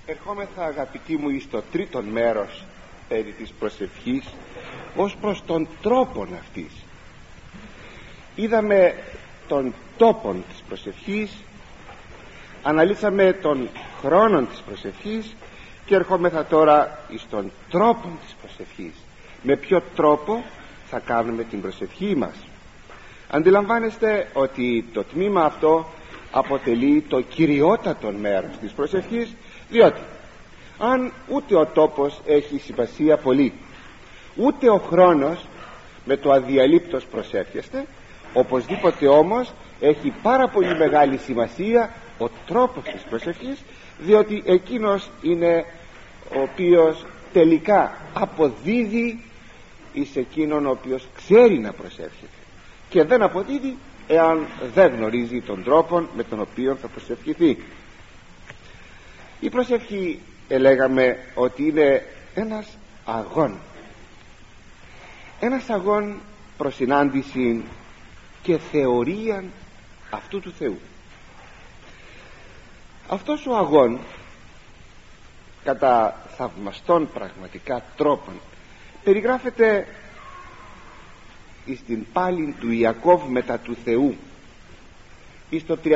Ερχόμεθα, αγαπητοί μου, εις το τρίτον μέρος περί της προσευχής, ως προς τον τρόπον αυτής. Είδαμε τον τόπον της προσευχής, αναλύσαμε τον χρόνον της προσευχής και ερχόμεθα τώρα εις τον τρόπον της προσευχής. Με ποιο τρόπο θα κάνουμε την προσευχή μας? Αντιλαμβάνεστε ότι το τμήμα αυτό αποτελεί το κυριότατο μέρος της προσευχής, διότι αν ούτε ο τόπος έχει σημασία πολύ, ούτε ο χρόνος με το αδιαλείπτος προσεύχεστε, οπωσδήποτε όμως έχει πάρα πολύ μεγάλη σημασία ο τρόπος της προσευχής, διότι εκείνος είναι ο οποίος τελικά αποδίδει εις εκείνον ο οποίος ξέρει να προσεύχεται, και δεν αποδίδει εάν δεν γνωρίζει τον τρόπο με τον οποίο θα προσευχηθεί. Η προσευχή, λέγαμε ότι είναι ένας αγών προς συνάντηση και θεωρία αυτού του Θεού. Αυτός ο αγών, κατά θαυμαστών πραγματικά τρόπων, περιγράφεται εις την πάλιν του Ιακώβ μετά του Θεού, εις το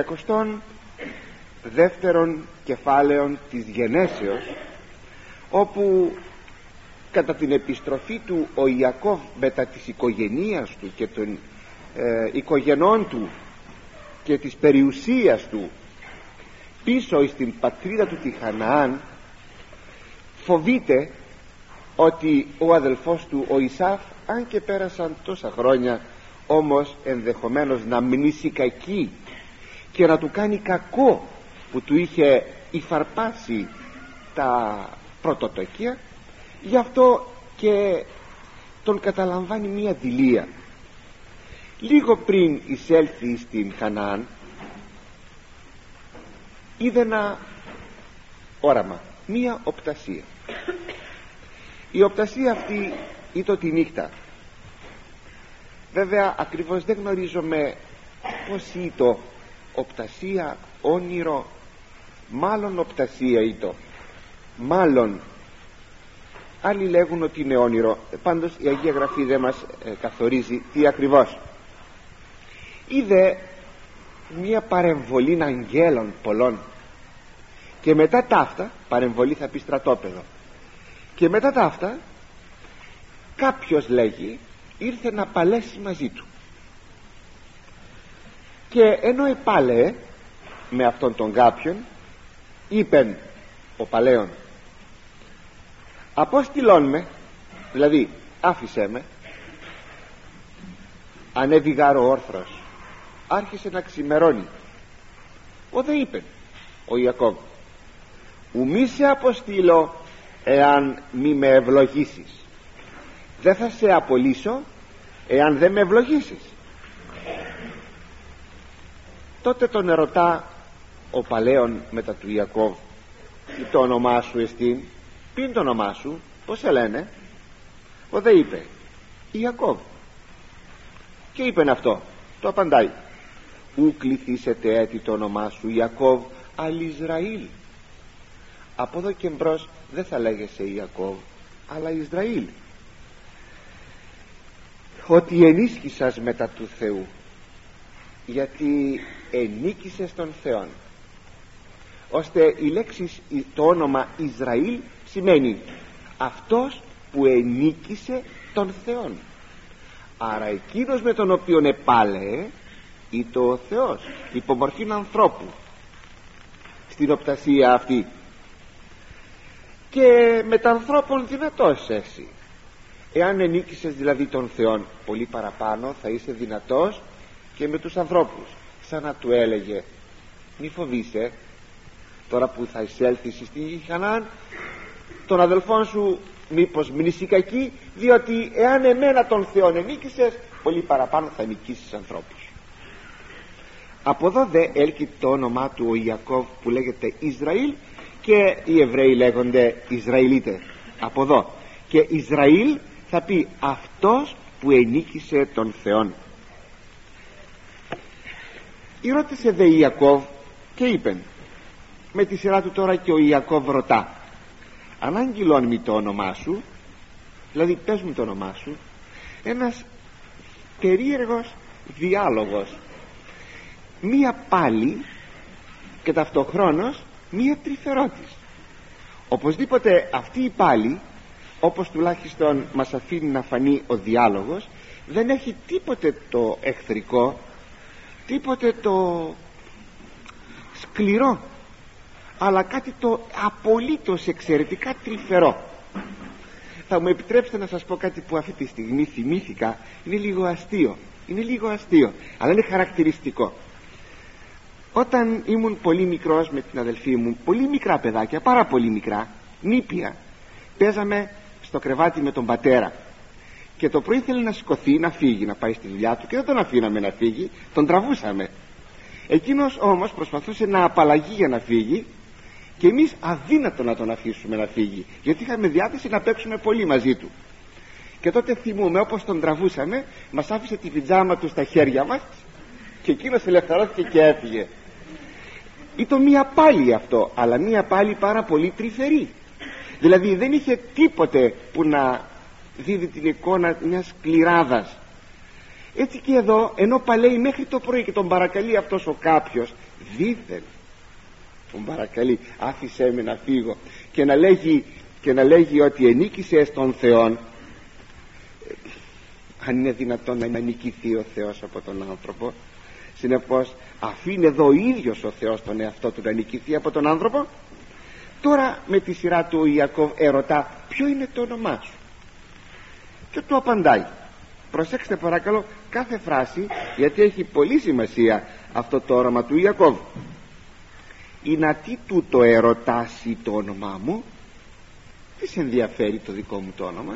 32ο κεφάλαιο της Γενέσεως, όπου κατά την επιστροφή του ο Ιακώβ μετά της οικογενείας του και των οικογενών του και της περιουσίας του πίσω στην πατρίδα του τη Χαναάν, φοβείται ότι ο αδελφός του ο Ισαύ, αν και πέρασαν τόσα χρόνια, όμως ενδεχομένως να μνήσει κακή και να του κάνει κακό που του είχε υφαρπάσει τα πρωτοτοκία, γι' αυτό και τον καταλαμβάνει μία δειλία. Λίγο πριν εισέλθει στην Χαναάν, είδε ένα όραμα, μία οπτασία. Η οπτασία αυτή ήταν τη νύχτα. Βέβαια ακριβώς δεν γνωρίζουμε πως ήταν οπτασία, όνειρο, μάλλον οπτασία ήταν, μάλλον άλλοι λέγουν ότι είναι όνειρο. Πάντως η Αγία Γραφή δεν μας καθορίζει τι ακριβώς. Είδε μια παρεμβολή αγγέλων πολλών, και μετά τα αυτά, παρεμβολή θα πει στρατόπεδο, και μετά τα αυτά κάποιος, λέγει, ήρθε να παλέσει μαζί του, και ενώ επάλεε με αυτόν τον κάποιον, είπεν ο παλαιόν, απόστηλόν με, δηλαδή άφησέ με. Ανέβηγαρ ο όρθρος, άρχισε να ξημερώνει. Ο δε είπεν ο Ιακώβ, ουμή σε αποστείλω εάν μη με ευλογήσεις. Δεν θα σε απολύσω εάν δεν με ευλογήσεις. Τότε τον ερωτά ο παλαιόν μετά του Ιακώβ, τι το όνομά σου εστίν, ποιο είναι το όνομά σου, πως σε λένε? Ο δε είπε Ιακώβ. Και είπεν αυτό, το απαντάει, ου κληθήσετε έτη το όνομά σου Ιακώβ, αλλά Ισραήλ. Από εδώ και μπρος δεν θα λέγεσαι Ιακώβ, αλλά Ισραήλ. Ότι ενίσχυσας μετά του Θεού, γιατί ενίκησες τον Θεόν, ώστε η λέξη, το όνομα Ισραήλ σημαίνει αυτός που ενίκησε τον Θεόν. Άρα εκείνος με τον οποίον επάλεε ήταν ο Θεός, υπομορφήν ανθρώπου στην οπτασία αυτή, και με τα ανθρώπων δυνατός εσύ. Εάν ενίκησες δηλαδή τον Θεόν, πολύ παραπάνω θα είσαι δυνατός και με τους ανθρώπους. Σαν να του έλεγε, μη φοβείσαι, τώρα που θα εισέλθεις στην Χαναάν, τον αδελφόν σου μήπως μνήσει κακή, διότι εάν εμένα τον Θεόν ενίκησες, πολύ παραπάνω θα νικήσεις ανθρώπους. Από εδώ δε έλκει το όνομά του ο Ιακώβ, που λέγεται Ισραήλ, και οι Εβραίοι λέγονται Ισραηλίτες. Από εδώ και Ισραήλ θα πει αυτός που ενίκησε τον Θεόν. Ρώτησε δε Ιακώβ και είπεν, Με τη σειρά του τώρα και ο Ιακώβ ρωτά: ανάγγειλον μη το όνομά σου, δηλαδή πες μου το όνομά σου. Ένας περίεργος διάλογος, μία πάλι και ταυτοχρόνως μία τρυφερότης. Οπωσδήποτε αυτή η πάλι, όπως τουλάχιστον μας αφήνει να φανεί ο διάλογος, δεν έχει τίποτε το εχθρικό, τίποτε το σκληρό, αλλά κάτι το απολύτως εξαιρετικά τρυφερό. Θα μου επιτρέψετε να σας πω κάτι που αυτή τη στιγμή θυμήθηκα. Είναι λίγο αστείο, αλλά είναι χαρακτηριστικό. Όταν ήμουν πολύ μικρός με την αδελφή μου, πολύ μικρά παιδάκια, πάρα πολύ μικρά, νήπια, παίζαμε στο κρεβάτι με τον πατέρα, και το πρωί ήθελε να σηκωθεί, να φύγει, να πάει στη δουλειά του, και δεν τον αφήναμε να φύγει, τον τραβούσαμε. Εκείνος όμως προσπαθούσε να απαλλαγεί για να φύγει, και εμείς αδύνατο να τον αφήσουμε να φύγει, γιατί είχαμε διάθεση να παίξουμε πολύ μαζί του. Και τότε θυμούμε, όπως τον τραβούσαμε, μας άφησε τη πιτζάμα του στα χέρια μας και εκείνος ελευθερώθηκε και έφυγε. Ήταν μία πάλι αυτό, αλλά μία πάλι πάρα πολύ τρυφερή. Δηλαδή δεν είχε τίποτε που να δίδει την εικόνα μιας σκληράδας. Έτσι και εδώ, ενώ παλέει μέχρι το πρωί και τον παρακαλεί αυτός ο κάποιος, δήθεν τον παρακαλεί, άφησέ με να φύγω, και να λέγει ότι ενίκησε στον Θεόν. Αν είναι δυνατόν να νικηθεί ο Θεός από τον άνθρωπο? Συνεπώς αφήνει εδώ ο ίδιος ο Θεός τον εαυτό του να νικηθεί από τον άνθρωπο. Τώρα με τη σειρά του ο Ιακώβ ερωτά: ποιο είναι το όνομά σου? Και του απαντάει. Προσέξτε παρακαλώ κάθε φράση, γιατί έχει πολύ σημασία αυτό το όνομα του Ιακώβ. «Είναι τι τούτο ερωτάσει το όνομά μου?» Τι σε ενδιαφέρει το δικό μου το όνομα?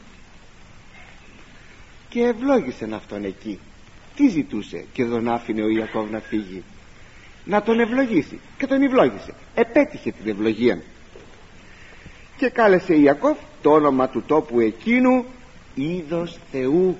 Και ευλόγησεν αυτόν εκεί. Τι ζητούσε? Και τον άφηνε ο Ιακώβ να φύγει, να τον ευλογήσει, και τον ευλόγησε. Επέτυχε την ευλογία. Και κάλεσε Ιακώβ το όνομα του τόπου εκείνου είδος Θεού.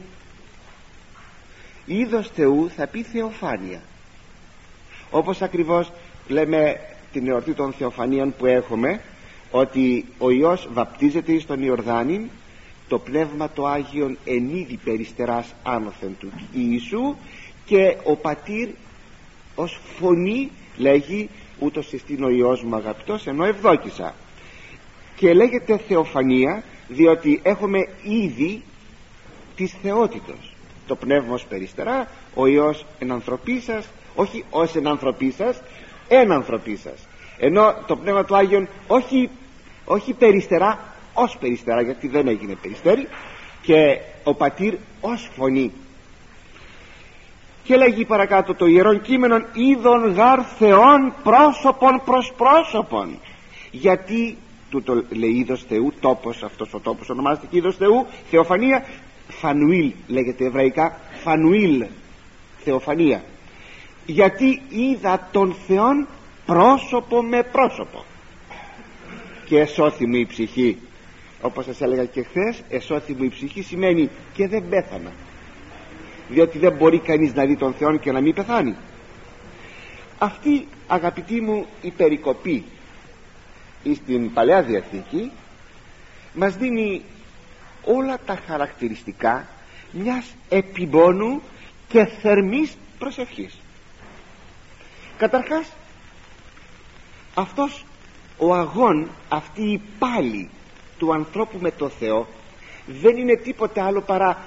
Είδος Θεού θα πει θεοφάνεια. Όπως ακριβώς λέμε την εορτή των θεοφανίων που έχουμε, ότι ο Υιός βαπτίζεται στον Ιορδάνη, το Πνεύμα το Άγιον εν είδη περιστεράς άνωθεν του Ιησού, και ο Πατήρ ως φωνή λέγει: ούτως εστίν ο Υιός μου αγαπητός, ενώ ευδόκησα. Και λέγεται θεοφανία διότι έχουμε είδη της θεότητος. Το Πνεύμα ως περιστερά, ο Υιός εν ανθρωπή σας, όχι ως εν ανθρωπή σας, εν ανθρωπή σας. Ενώ το Πνεύμα του Άγιον όχι περιστερά, ως περιστερά, γιατί δεν έγινε περιστέρι, και ο Πατήρ ως φωνή. Και λέγει παρακάτω το Ιερόν Κείμενον: είδον γαρ Θεόν πρόσωπον προς πρόσωπον. Γιατί τούτο λέει είδος Θεού, τόπος, αυτός ο τόπος ονομάζεται και είδος Θεού, θεοφανία. Φανουήλ λέγεται εβραϊκά, Φανουήλ, θεοφανία. Γιατί είδα τον Θεόν πρόσωπο με πρόσωπο. Και εσώθη μου η ψυχή. Όπως σας έλεγα και χθες, εσώθη μου η ψυχή σημαίνει και δεν πέθανα, διότι δεν μπορεί κανείς να δει τον Θεό και να μην πεθάνει. Αυτή, αγαπητοί μου, η περικοπή στην Παλαιά Διαθήκη μας δίνει όλα τα χαρακτηριστικά μιας επιμόνου και θερμής προσευχής. Καταρχάς, αυτός ο αγών, αυτή η πάλη του ανθρώπου με το Θεό δεν είναι τίποτε άλλο παρά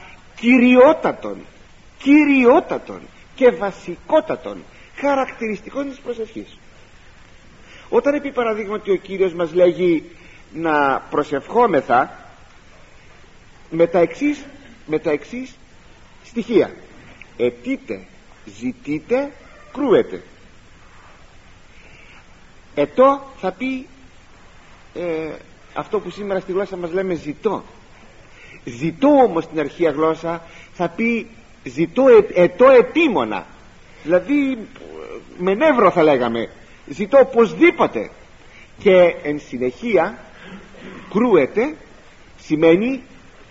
κυριότατον και βασικότατον χαρακτηριστικών της προσευχής. Όταν επί παραδείγματι ο Κύριος μας λέγει να προσευχόμεθα με τα εξής στοιχεία: αιτείτε, ζητείτε, κρούετε. Ετώ θα πει αυτό που σήμερα στη γλώσσα μας λέμε ζητώ. Ζητώ όμως στην αρχαία γλώσσα θα πει ζητώ ετώ επίμονα, δηλαδή με νεύρο θα λέγαμε, ζητώ οπωσδήποτε. Και εν συνεχεία κρούεται σημαίνει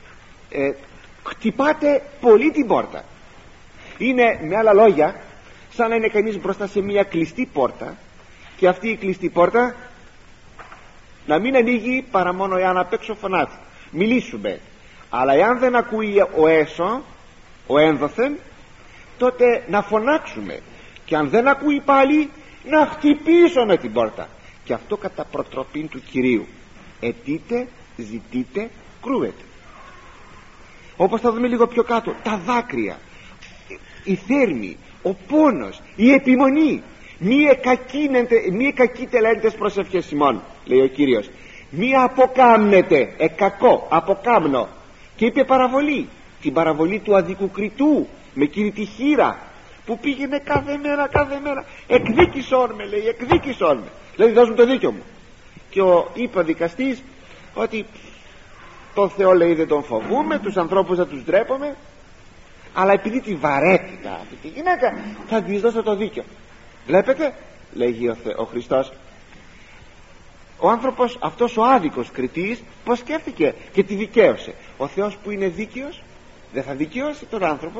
χτυπάτε πολύ την πόρτα. Είναι με άλλα λόγια σαν να είναι κανείς μπροστά σε μια κλειστή πόρτα και αυτή η κλειστή πόρτα να μην ανοίγει παρά μόνο εάν απ' έξω φωνάζει. Μιλήσουμε, αλλά εάν δεν ακούει ο έσω, ο ένδοθεν, τότε να φωνάξουμε, και αν δεν ακούει πάλι να χτυπήσουμε την πόρτα, και αυτό κατά προτροπήν του Κυρίου. Αιτείτε, ζητείτε, κρούετε. Όπως θα δούμε λίγο πιο κάτω, τα δάκρυα, η θέρμη, ο πόνος, η επιμονή, μη κακίτελέντες προσευχές ημών, λέει ο Κύριος, μη αποκάμνετε, κακό, αποκάμνω. Και είπε παραβολή, την παραβολή του αδικού κριτού με εκείνη τη χείρα που πήγαινε κάθε μέρα, εκδίκησόν με, λέει, εκδίκησόν με, δηλαδή δώσ' μου το δίκιο μου. Και είπε ο δικαστής ότι τον Θεό, λέει, δεν τον φοβούμε, τους ανθρώπους δεν τους ντρέπομαι, αλλά επειδή τη βαρέτηκα αυτή τη γυναίκα θα της δώσω το δίκιο. Βλέπετε, λέγει ο Χριστός, ο άνθρωπος αυτός ο άδικος κριτής πως σκέφτηκε και τη δικαίωσε. Ο Θεός που είναι δίκαιος δεν θα δικαιώσει τον άνθρωπο?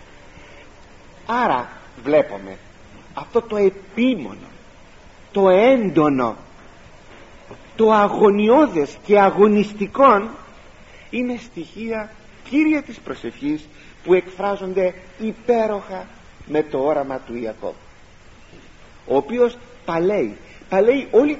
Άρα βλέπουμε αυτό το επίμονο, το έντονο, το αγωνιώδες και αγωνιστικόν είναι στοιχεία κύρια της προσευχής που εκφράζονται υπέροχα με το όραμα του Ιακώβ, ο οποίος παλέει όλη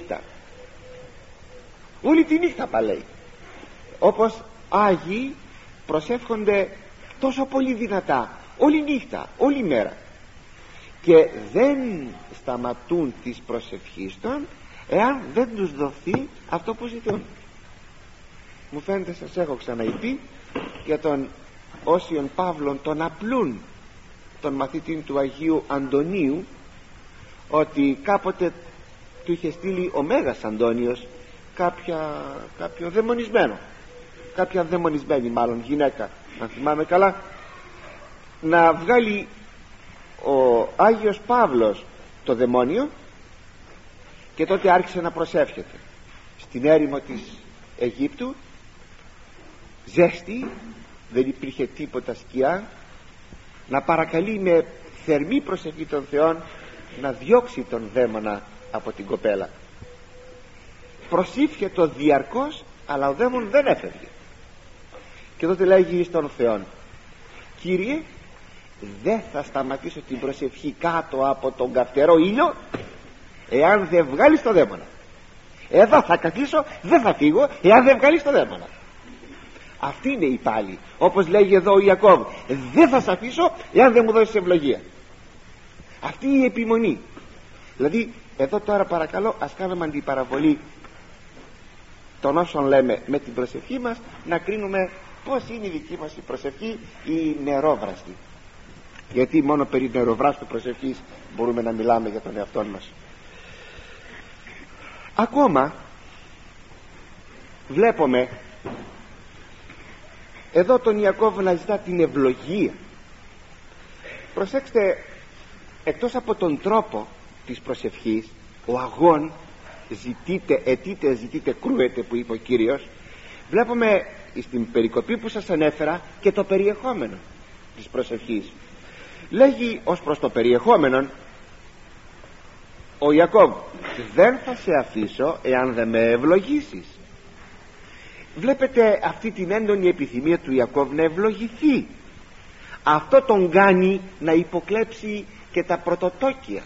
τη νύχτα παλέει, όπως Άγιοι προσεύχονται τόσο πολύ δυνατά όλη νύχτα, όλη μέρα, και δεν σταματούν τις προσευχής των εάν δεν τους δοθεί αυτό που ζητούν. Μου φαίνεται, σας έχω ξαναειπεί για τον Όσιον Παύλον, τον απλούν, τον μαθητή του Αγίου Αντωνίου, ότι κάποτε του είχε στείλει ο Μέγας Αντώνιος κάποιο δαιμονισμένο, κάποια δαιμονισμένη μάλλον γυναίκα, αν θυμάμαι καλά, να βγάλει ο Άγιος Παύλος το δαιμόνιο, και τότε άρχισε να προσεύχεται στην έρημο της Αιγύπτου, ζέστη, δεν υπήρχε τίποτα σκιά, να παρακαλεί με θερμή προσευχή των Θεών να διώξει τον δαίμονα από την κοπέλα. Προσήφιε διαρκώς, αλλά ο δαίμον δεν έφευγε. Και τότε λέγει στον Θεόν, Κύριε, δεν θα σταματήσω την προσευχή κάτω από τον καυτερό ήλιο εάν δεν βγάλεις το δαίμονα. Εδώ θα καθίσω, δεν θα φύγω εάν δεν βγάλεις το δαίμονα. Αυτή είναι η πάλη, όπως λέγει εδώ ο Ιακώβ, δεν θα σε αφήσω εάν δεν μου δώσεις ευλογία. Αυτή η επιμονή. Δηλαδή εδώ τώρα παρακαλώ ας κάνουμε αντιπαραβολή των όσων λέμε με την προσευχή μας, να κρίνουμε πως είναι η δική μας η προσευχή, η νερόβραστη, γιατί μόνο περί νεροβράστου προσευχής μπορούμε να μιλάμε για τον εαυτό μας. Ακόμα βλέπουμε εδώ τον Ιακώβ να ζητά την ευλογία. Προσέξτε, εκτός από τον τρόπο της προσευχής, ο αγών, ζητείτε, αιτείτε, ζητείτε, κρούετε, που είπε ο Κύριος, βλέπουμε στην περικοπή που σας ανέφερα και το περιεχόμενο της προσευχής. Λέγει ως προς το περιεχόμενο ο Ιακώβ, δεν θα σε αφήσω εάν δεν με ευλογήσεις. Βλέπετε αυτή την έντονη επιθυμία του Ιακώβ να ευλογηθεί. Αυτό τον κάνει να υποκλέψει και τα πρωτοτόκια,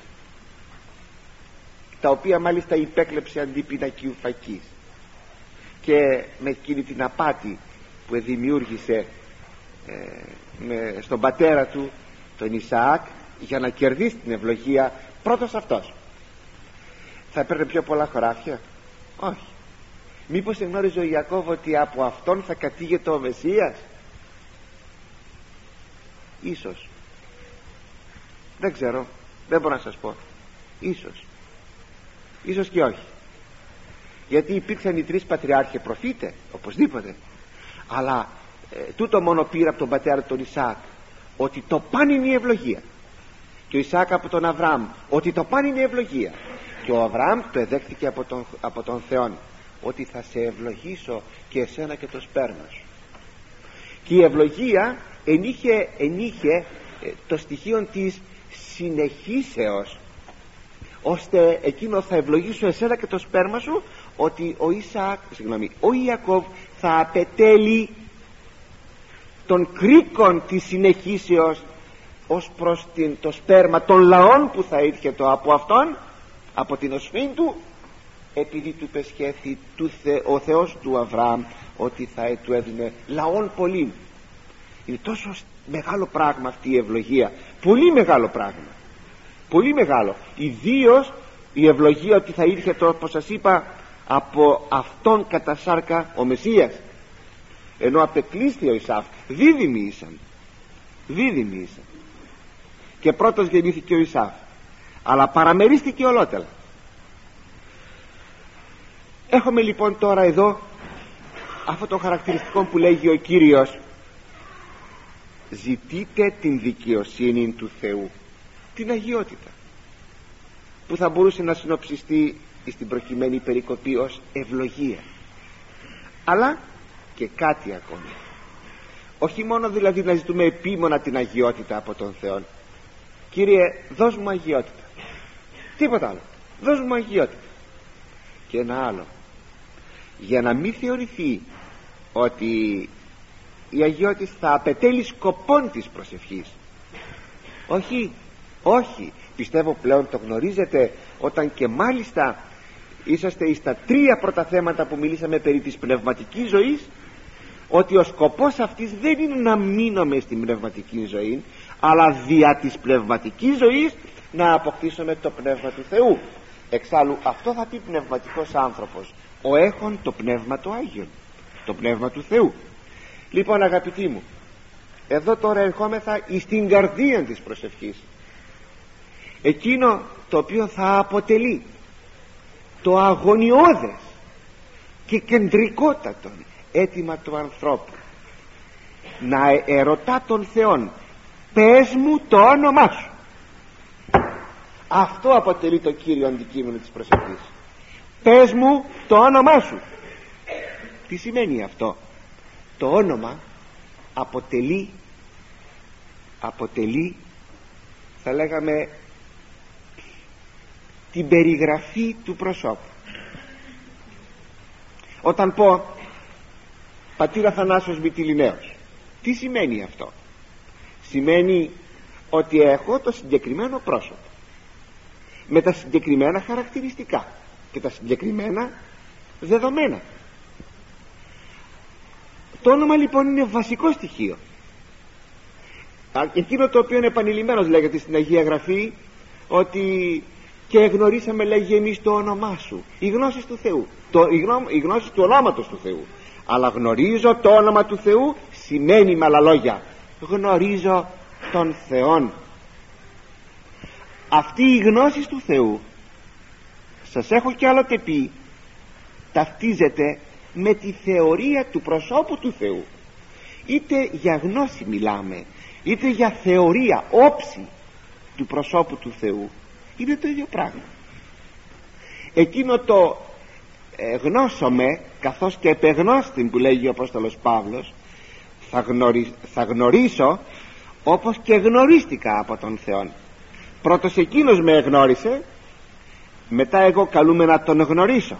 τα οποία μάλιστα υπέκλεψε αντί πινακίου φακής, και με εκείνη την απάτη που δημιούργησε στον πατέρα του τον Ισαάκ, για να κερδίσει την ευλογία πρώτος αυτός. Θα έπαιρνε πιο πολλά χωράφια? Όχι. Μήπως εγνώριζε ο Ιακώβ ότι από αυτόν θα κατήγεται ο Μεσσίας? Ίσως, δεν ξέρω, δεν μπορώ να σας πω. Ίσως και όχι, γιατί υπήρξαν οι τρεις πατριάρχοι προφήτε οπωσδήποτε, αλλά τούτο μόνο πήρε από τον πατέρα τον Ισαάκ, ότι το παν είναι η ευλογία, και ο Ισαάκ από τον Αβραάμ ότι το παν είναι η ευλογία, και ο Αβραάμ το εδέχθηκε από τον Θεόν, ότι θα σε ευλογήσω και εσένα και το σπέρμα σου. Και η ευλογία ενείχε το στοιχείο της συνεχίσεως, ώστε εκείνο θα ευλογήσω εσένα και το σπέρμα σου, ότι ο Ιακώβ θα απετέλει των κρίκων της συνεχίσεως ως προς το σπέρμα των λαών που θα έρχεται από αυτόν, από την οσφήν του, επειδή του πεσχέθη ο Θεός του Αβραάμ ότι θα του έδινε λαών πολλήν. Είναι τόσο μεγάλο πράγμα αυτή η ευλογία, πολύ μεγάλο πράγμα, πολύ μεγάλο. Ιδίως η ευλογία ότι θα ήρθε, όπως σας είπα, από αυτόν κατά σάρκα ο Μεσσίας, ενώ απεκλείσθη ο Ισαύ. Δίδυμοι ήσαν και πρώτος γεννήθηκε ο Ισαύ, αλλά παραμερίστηκε ολότελα. Έχουμε λοιπόν τώρα εδώ αυτό το χαρακτηριστικό που λέγει ο Κύριος: ζητείτε την δικαιοσύνη του Θεού, την αγιότητα, που θα μπορούσε να συνοψιστεί στην προκειμένη περικοπή ως ευλογία. Αλλά και κάτι ακόμη, όχι μόνο δηλαδή να ζητούμε επίμονα την αγιότητα από τον Θεό. Κύριε, δώσ' μου αγιότητα, τίποτα άλλο, δώσ' μου αγιότητα. Και ένα άλλο, για να μην θεωρηθεί ότι η αγιότητα θα απαιτέλει σκοπών της προσευχής. Όχι, πιστεύω πλέον το γνωρίζετε, όταν και μάλιστα είσαστε στα 3 πρώτα θέματα που μιλήσαμε περί της πνευματικής ζωής, ότι ο σκοπός αυτής δεν είναι να μείνουμε στην πνευματική ζωή, αλλά δια της πνευματικής ζωής να αποκτήσουμε το πνεύμα του Θεού. Εξάλλου αυτό θα πει πνευματικός άνθρωπος, ο έχων το πνεύμα το Άγιον, το πνεύμα του Θεού. Λοιπόν, αγαπητοί μου, εδώ τώρα ερχόμεθα στην καρδία της προσευχής, εκείνο το οποίο θα αποτελεί το αγωνιώδες και κεντρικότατο αίτημα του ανθρώπου, να ερωτά τον Θεόν: πες μου το όνομά σου. Αυτό αποτελεί το κύριο αντικείμενο της προσευχής. Πες μου το όνομά σου. Τι σημαίνει αυτό? Το όνομα αποτελεί θα λέγαμε την περιγραφή του προσώπου. Όταν πω πατήρ Αθανάσιος Μυτιληναίος, τι σημαίνει αυτό? Σημαίνει ότι έχω το συγκεκριμένο πρόσωπο με τα συγκεκριμένα χαρακτηριστικά και τα συγκεκριμένα δεδομένα. Το όνομα λοιπόν είναι βασικό στοιχείο, εκείνο το οποίο επανειλημμένος λέγεται στην Αγία Γραφή, ότι και γνωρίσαμε, λέγει, εμείς το όνομά σου, οι γνώσεις του Θεού, οι γνώσεις του ονόματος του Θεού. Αλλά γνωρίζω το όνομα του Θεού σημαίνει με άλλα λόγια γνωρίζω τον Θεόν. Αυτή η γνώση του Θεού, σας έχω κι άλλοτε πει, ταυτίζεται με τη θεωρία του προσώπου του Θεού. Είτε για γνώση μιλάμε, είτε για θεωρία, όψη του προσώπου του Θεού, είναι το ίδιο πράγμα. Εκείνο το γνώσομαι, καθώς και επεγνώστην που λέγει ο Απόστολος Παύλος, θα γνωρίσω όπως και γνωρίστηκα από τον Θεό. Πρώτος εκείνος με εγνώρισε, μετά εγώ καλούμε να τον γνωρίσω.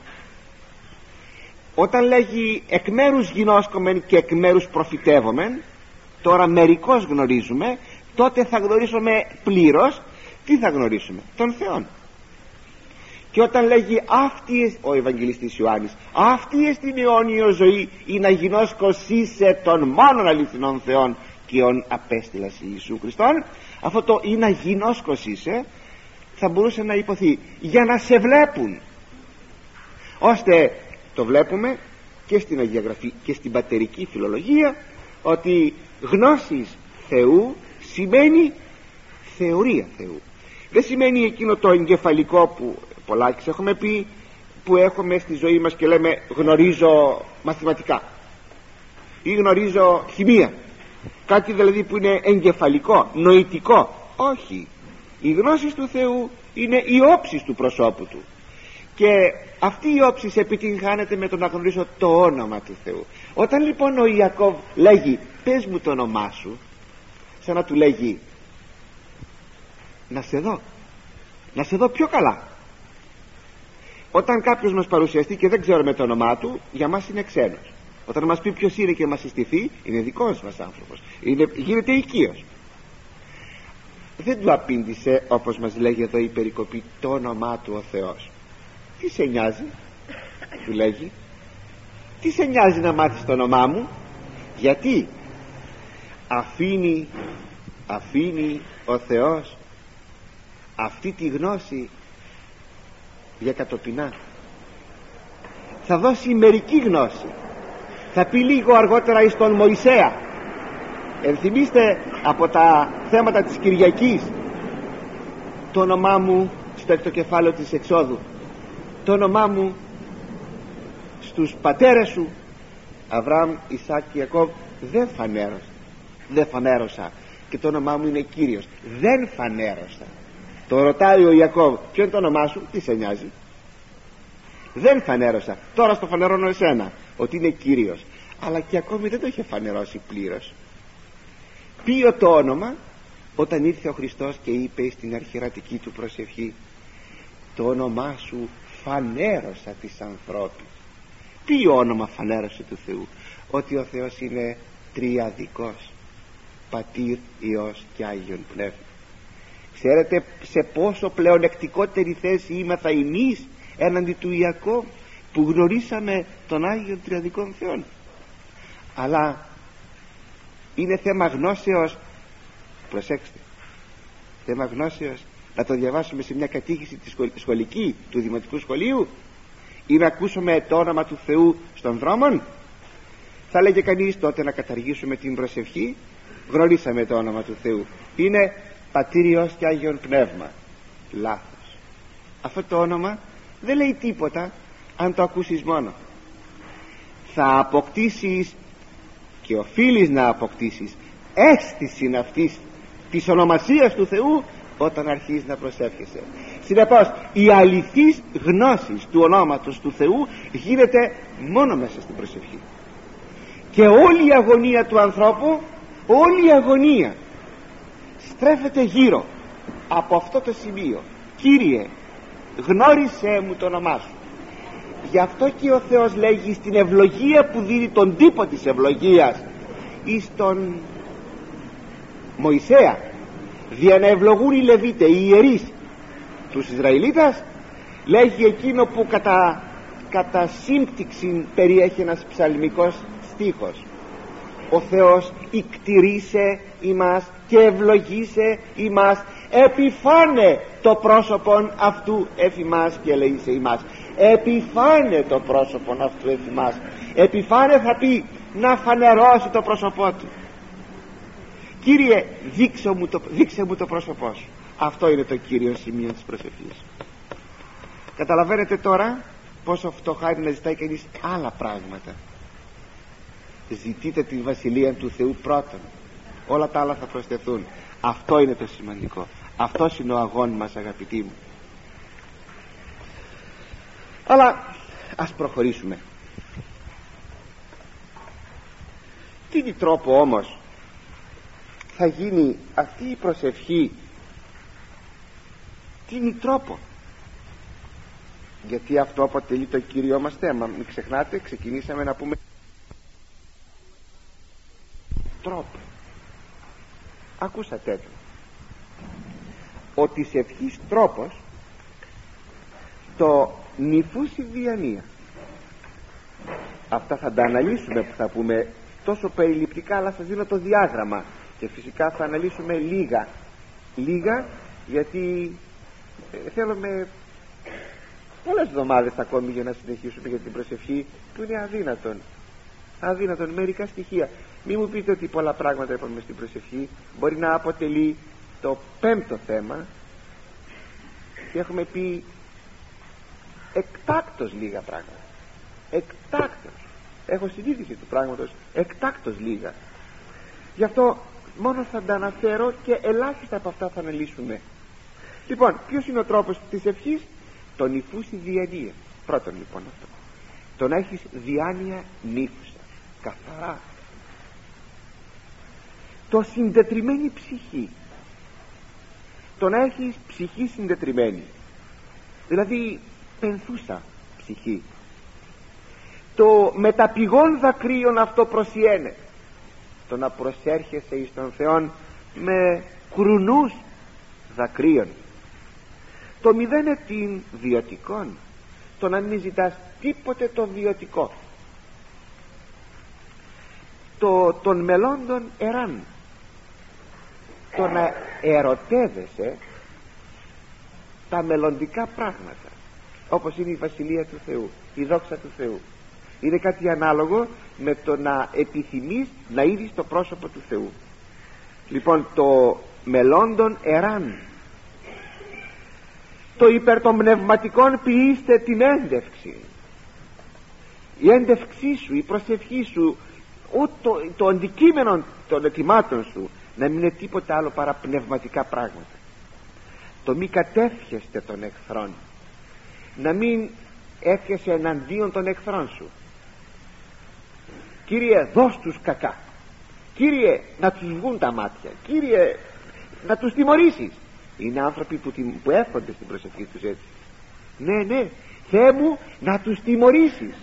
Όταν λέγει εκ μέρους γινώσκομεν και εκ μέρους προφητεύομεν, τώρα μερικώς γνωρίζουμε, τότε θα γνωρίσουμε πλήρως. Τι θα γνωρίσουμε? Τον Θεόν. Και όταν λέγει αυτή, ο Ευαγγελιστής Ιωάννης, αυτή εστιν αιώνιο ζωή, ή να γινώσκωσίσε τον μόνον αληθινόν Θεόν και ον απέστειλας Ιησού Χριστόν, αυτό το ή να γινώσκωσίσε θα μπορούσε να υποθεί για να σε βλέπουν, ώστε το βλέπουμε και στην Αγία Γραφή και στην πατερική φιλολογία, ότι γνώσης Θεού σημαίνει θεωρία Θεού. Δεν σημαίνει εκείνο το εγκεφαλικό που πολλάκις έχουμε πει, που έχουμε στη ζωή μας και λέμε γνωρίζω μαθηματικά ή γνωρίζω χημεία, κάτι δηλαδή που είναι εγκεφαλικό, νοητικό. Όχι, η γνώση του Θεού είναι η όψη του προσώπου του, και αυτή η όψη επιτυγχάνεται με το να γνωρίσω το όνομα του Θεού. Όταν λοιπόν ο Ιακώβ λέγει πες μου το όνομά σου, σαν να του λέγει να σε δω πιο καλά, Όταν κάποιος μας παρουσιαστεί και δεν ξέρουμε το όνομά του, για μας είναι ξένος. Όταν μας πει ποιος είναι και μας συστηθεί, είναι δικός μας άνθρωπος, γίνεται οικείος. Δεν του απήντησε, όπως μας λέγει εδώ η περικοπή, το όνομά του ο Θεός. Τι σε νοιάζει, του λέγει, τι σε νοιάζει να μάθεις το όνομά μου? Γιατί αφήνει ο Θεός αυτή τη γνώση για κατοπινά. Θα δώσει μερική γνώση, θα πει λίγο αργότερα εις τον Μωυσέα. Ενθυμίστε από τα θέματα της Κυριακής το όνομά μου στο έκτο κεφάλαιο της Εξόδου, το όνομά μου στους πατέρες σου Αβραάμ, Ισάκ και Ιακώβ δεν φανέρωσα, και το όνομά μου είναι Κύριος, δεν φανέρωσα. Το ρωτάει ο Ιακώβ, ποιο είναι το όνομά σου? Τι σε νοιάζει? Δεν φανέρωσα, τώρα στο φανερώνω εσένα ότι είναι Κύριος. Αλλά και ακόμη δεν το είχε φανερώσει πλήρως. Ποιο το όνομα? Όταν ήρθε ο Χριστός και είπε στην αρχιερατική του προσευχή, το όνομά σου φανέρωσα της ανθρώπης. Ποιο όνομα φανέρωσε του Θεού? Ότι ο Θεός είναι τριαδικός, Πατήρ, Υιός και Άγιον Πνεύμα. Ξέρετε σε πόσο πλεονεκτικότερη θέση είμαθα εμείς έναντι του Ιακώβ, που γνωρίσαμε τον Άγιον Τριαδικών Θεόν? Αλλά είναι θέμα γνώσεως, προσέξτε, θέμα γνώσεως να το διαβάσουμε σε μια κατήχηση της σχολική του δημοτικού σχολείου, ή να ακούσουμε το όνομα του Θεού στον δρόμο? Θα λέγε κανείς τότε να καταργήσουμε την προσευχή. Γνωρίσαμε το όνομα του Θεού, είναι Πατήρ, Υιός και Άγιον Πνεύμα. Λάθος. Αυτό το όνομα δεν λέει τίποτα αν το ακούσεις μόνο. Θα αποκτήσεις, και οφείλεις να αποκτήσεις, αίσθηση αυτής της ονομασίας του Θεού όταν αρχίσεις να προσεύχεσαι. Συνεπώς η αληθής γνώση του ονόματος του Θεού γίνεται μόνο μέσα στην προσευχή. Και όλη η αγωνία του ανθρώπου, όλη η αγωνία στρέφεται γύρω από αυτό το σημείο. Κύριε, γνώρισέ μου το όνομά σου. Γι' αυτό και ο Θεός λέγει στην ευλογία που δίνει τον τύπο της ευλογίας εις τον Μωυσέα, δια να ευλογούν οι Λεβίτε, οι ιερείς τους Ισραηλίτας, λέγει εκείνο που κατά σύμπτυξη περιέχει ένας ψαλμικός στίχος: ο Θεός ικτηρίσε ημάς και ευλογήσε ημάς, επιφάνε το πρόσωπον αυτού εφημάς και ελεήσε ημάς. Επιφάνε το πρόσωπον αυτού εφημάς. Επιφάνε θα πει να φανερώσει το πρόσωπό του. Κύριε, δείξε μου το πρόσωπό σου. Αυτό είναι το κύριο σημείο της προσευχής. Καταλαβαίνετε τώρα πόσο φτωχά είναι να ζητάει κανείς άλλα πράγματα. Ζητείτε τη βασιλεία του Θεού πρώτον, όλα τα άλλα θα προσθεθούν. Αυτό είναι το σημαντικό. Αυτός είναι ο αγών μας, αγαπητοί μου. Αλλά ας προχωρήσουμε. Τι τρόπο όμως θα γίνει αυτή η προσευχή? Τι τρόπο? Γιατί αυτό αποτελεί το κύριο μας θέμα. Μην ξεχνάτε, ξεκινήσαμε να πούμε τρόπο. Ακούσατε το, ο της ευχής τρόπος το νυφούσι διανία. Αυτά θα τα αναλύσουμε, που θα πούμε τόσο περιληπτικά, αλλά σας δίνω το διάγραμμα και φυσικά θα αναλύσουμε λίγα γιατί θέλουμε πολλές εβδομάδες ακόμη για να συνεχίσουμε για την προσευχή, που είναι αδύνατον μερικά στοιχεία. Μην μου πείτε ότι πολλά πράγματα είπαμε στην προσευχή, μπορεί να αποτελεί το πέμπτο θέμα και έχουμε πει εκτάκτως λίγα πράγματα. Εκτάκτως, έχω συνείδηση του πράγματος, εκτάκτως λίγα. Γι' αυτό μόνο θα τα αναφέρω και ελάχιστα από αυτά θα αναλύσουμε. Λοιπόν, ποιος είναι ο τρόπος της ευχής? Το νυφούσι διανία. Πρώτον λοιπόν αυτό, το να έχεις διάνοια νύφουσα, καθαρά, το συντετριμένη ψυχή, το να έχεις ψυχή συντετριμένη, δηλαδή πενθούσα ψυχή. Το μεταπηγών δακρύων αυτό προσιένε, το να προσέρχεσαι εις τον Θεόν με κρουνούς δακρύων. Το μηδέν την βιωτικών, το να μην ζητάς τίποτε το βιωτικό. Των μελλόντων εράν, το να ερωτεύεσαι τα μελλοντικά πράγματα, όπως είναι η Βασιλεία του Θεού, η δόξα του Θεού. Είναι κάτι ανάλογο με το να επιθυμείς να είδεις το πρόσωπο του Θεού. Λοιπόν, το μελλόντων εράν, το υπέρ των πνευματικών ποιήστε την έντευξη. Η έντευξή σου, η προσευχή σου, το αντικείμενο των ετοιμάτων σου να μην είναι τίποτα άλλο παρά πνευματικά πράγματα. Το μη κατεύχεστε των εχθρών, να μην έρχεσαι εναντίον των εχθρών σου. Κύριε, δώσ' τους κακά, Κύριε, να τους βγουν τα μάτια, Κύριε, να τους τιμωρήσεις. Είναι άνθρωποι που έρχονται στην προσευχή τους έτσι. Ναι, Θεέ μου, να τους τιμωρήσεις.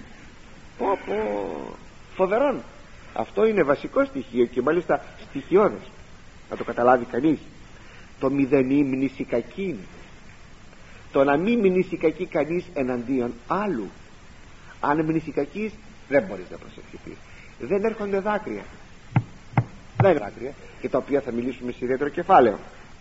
Φοβερόν. Αυτό είναι βασικό στοιχείο και μάλιστα στοιχειώδες, να το καταλάβει κανείς. Το μηδενή μνήση κακήν, το να μην μνήσει κακή κανείς εναντίον άλλου. Αν μνήσει κακής δεν μπορείς να προσευχηθείς. Δεν έρχονται δάκρυα, δεν είναι δάκρυα, και τα οποία θα μιλήσουμε σε ιδιαίτερο κεφάλαιο.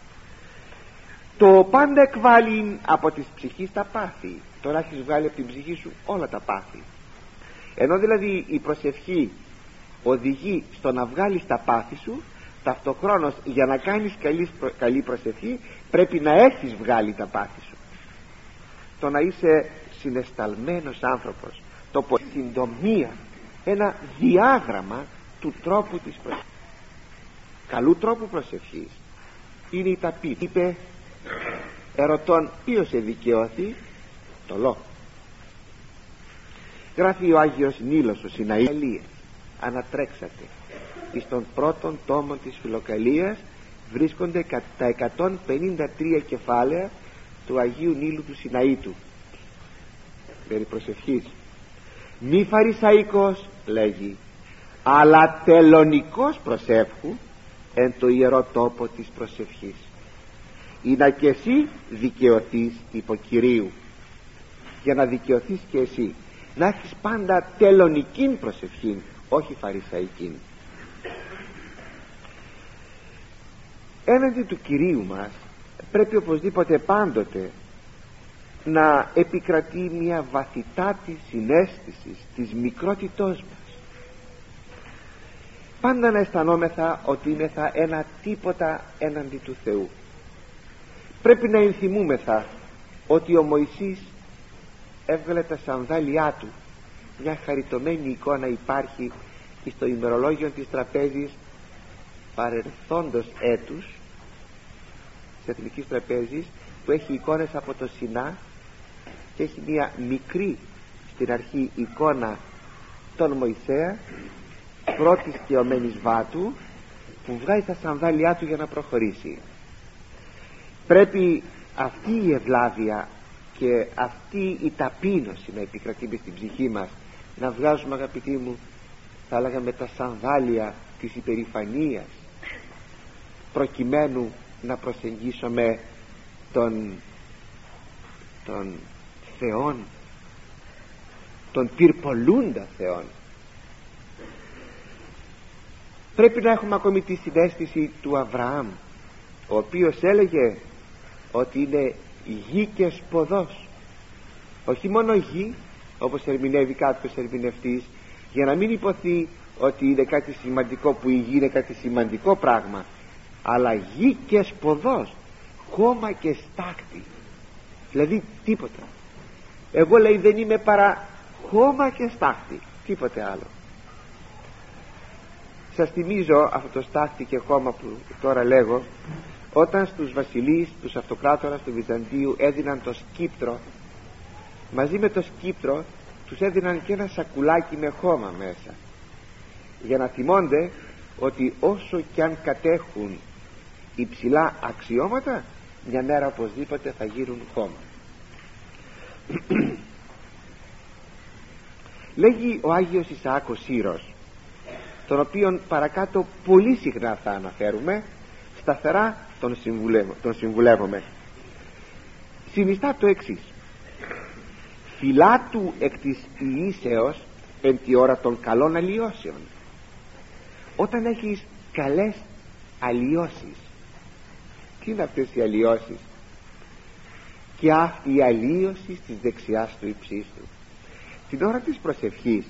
Το πάντα εκβάλλει από της ψυχής τα πάθη. Τώρα έχεις βγάλει από την ψυχή σου όλα τα πάθη. Ενώ δηλαδή η προσευχή οδηγεί στο να βγάλεις τα πάθη σου, ταυτοχρόνως για να κάνεις καλή προσευχή πρέπει να έχεις βγάλει τα πάθη σου. Το να είσαι συναισθαλμένος άνθρωπος, το συντομία, ένα διάγραμμα του τρόπου της προσευχής. Καλού τρόπου προσευχής είναι η ταπείνη. Είπε ερωτών ποιος εδικαιώθη, το λόγο. Γράφει ο Άγιος Νίλος ο Σιναήλ, ανατρέξατε εις τον πρώτον τόμο της Φιλοκαλίας βρίσκονται τα 153 κεφάλαια του Αγίου Νίλου του Σιναήτου περί προσευχής. Μη φαρισαϊκός, λέγει, αλλά τελωνικός προσεύχου εν το ιερό τόπο της προσευχής, ή να και εσύ δικαιωθείς υπό Κυρίου. Για να δικαιωθείς και εσύ να έχεις πάντα τελωνικήν προσευχήν, όχι φαρισαϊκήν. Έναντι του Κυρίου μας πρέπει οπωσδήποτε πάντοτε να επικρατεί μια βαθυτάτη συναίσθηση της μικρότητός μας. Πάντα να αισθανόμεθα ότι είμεθα ένα τίποτα έναντι του Θεού. Πρέπει να ενθυμούμεθα ότι ο Μωυσής έβγαλε τα σανδάλια του. Μια χαριτωμένη εικόνα υπάρχει στο ημερολόγιο της τραπέζης παρελθόντος έτους της Εθνικής Τραπέζης, που έχει εικόνες από το Σινά και έχει μια μικρή στην αρχή εικόνα των Μωυσέα πρώτης καιωμένης βάτου, που βγάζει τα σανδάλια του για να προχωρήσει. Πρέπει αυτή η ευλάβεια και αυτή η ταπείνωση να επικρατεί μες στην ψυχή μας, να βγάζουμε, αγαπητοί μου, θα έλεγα με τα σανδάλια της υπερηφανίας, προκειμένου να προσεγγίσουμε τον Θεόν, τον πυρπολούντα Θεόν. Πρέπει να έχουμε ακόμη τη συναίσθηση του Αβραάμ, ο οποίος έλεγε ότι είναι γη και σποδός. Όχι μόνο γη, όπως ερμηνεύει κάποιος ερμηνευτής, για να μην υποθεί ότι είναι κάτι σημαντικό, που η γη είναι κάτι σημαντικό πράγμα, αλλά γη και σποδός, χώμα και στάχτη, δηλαδή τίποτα. Εγώ, λέει, δεν είμαι παρά χώμα και στάχτη, τίποτε άλλο. Σας θυμίζω αυτό το στάχτη και χώμα που τώρα λέγω, όταν στους βασιλείς, τους αυτοκράτορας του Βυζαντίου έδιναν το σκύπτρο, μαζί με το σκύπτρο τους έδιναν και ένα σακουλάκι με χώμα μέσα, για να θυμώνται ότι όσο κι αν κατέχουν υψηλά αξιώματα, μια μέρα οπωσδήποτε θα γίνουν χώμα. Λέγει ο Άγιος Ισαάκ ο Σύρος, τον οποίον παρακάτω πολύ συχνά θα αναφέρουμε, σταθερά τον συμβουλεύομαι. Συνιστά το εξής: φυλάτου εκ της ιήσεως εν τη ώρα των καλών αλλοιώσεων. Όταν έχεις καλές αλλοιώσεις, τι είναι αυτές οι αλλοιώσεις? Και αυτή η αλλοιώση της δεξιάς του υψίστου. Την ώρα της προσευχής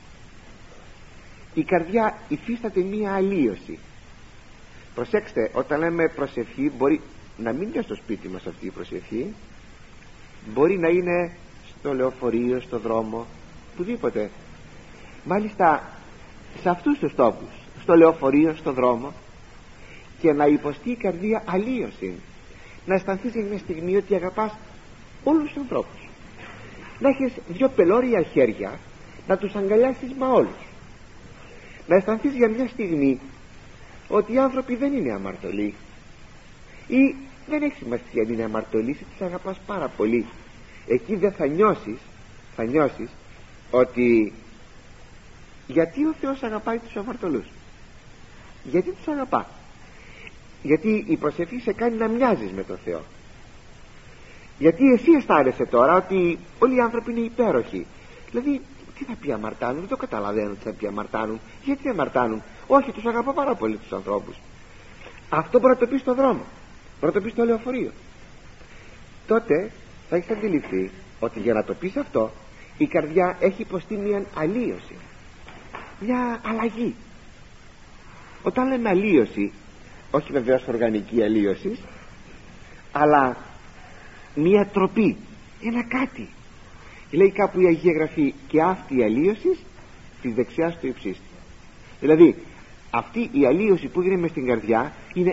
η καρδιά υφίσταται μία αλλοιώση. Προσέξτε, όταν λέμε προσευχή, μπορεί να μην είναι στο σπίτι μας αυτή η προσευχή, μπορεί να είναι στο λεωφορείο, στο δρόμο, πουδήποτε. Μάλιστα σε αυτούς τους τόπους, στο λεωφορείο, στο δρόμο, και να υποστεί η καρδία αλλίωση, να αισθανθείς για μια στιγμή ότι αγαπάς όλους τους ανθρώπους, να έχεις δυο πελώρια χέρια να τους αγκαλιάσεις με όλους, να αισθανθείς για μια στιγμή ότι οι άνθρωποι δεν είναι αμαρτωλοί, ή δεν έχει σημασία αν είναι αμαρτωλοί, ή τους αγαπάς πάρα πολύ. Εκεί δεν θα νιώσεις ότι γιατί ο Θεός αγαπάει τους αμαρτωλούς. Γιατί τους αγαπά? Γιατί η προσευχή σε κάνει να μοιάζεις με τον Θεό. Γιατί εσύ αισθάνεσαι τώρα ότι όλοι οι άνθρωποι είναι υπέροχοι. Δηλαδή τι θα πει αμαρτάνουν? Δεν το καταλαβαίνω τι θα πει αμαρτάνουν. Γιατί αμαρτάνουν? Όχι, τους αγαπώ πάρα πολύ τους ανθρώπους. Αυτό μπορεί να το πει στον δρόμο, μπορεί να το πει στο λεωφορείο. Τότε θα έχεις αντιληφθεί ότι για να το πεις αυτό η καρδιά έχει υποστεί μια αλλίωση, μια αλλαγή. Όταν λέμε αλλίωση, όχι βεβαίως οργανική αλλίωση, αλλά μια τροπή, ένα κάτι. Λέει κάπου η Αγία Γραφή, και αυτή η αλλίωση της δεξιάς του υψίστη. Δηλαδή αυτή η αλλίωση που γίνεται μες στην καρδιά είναι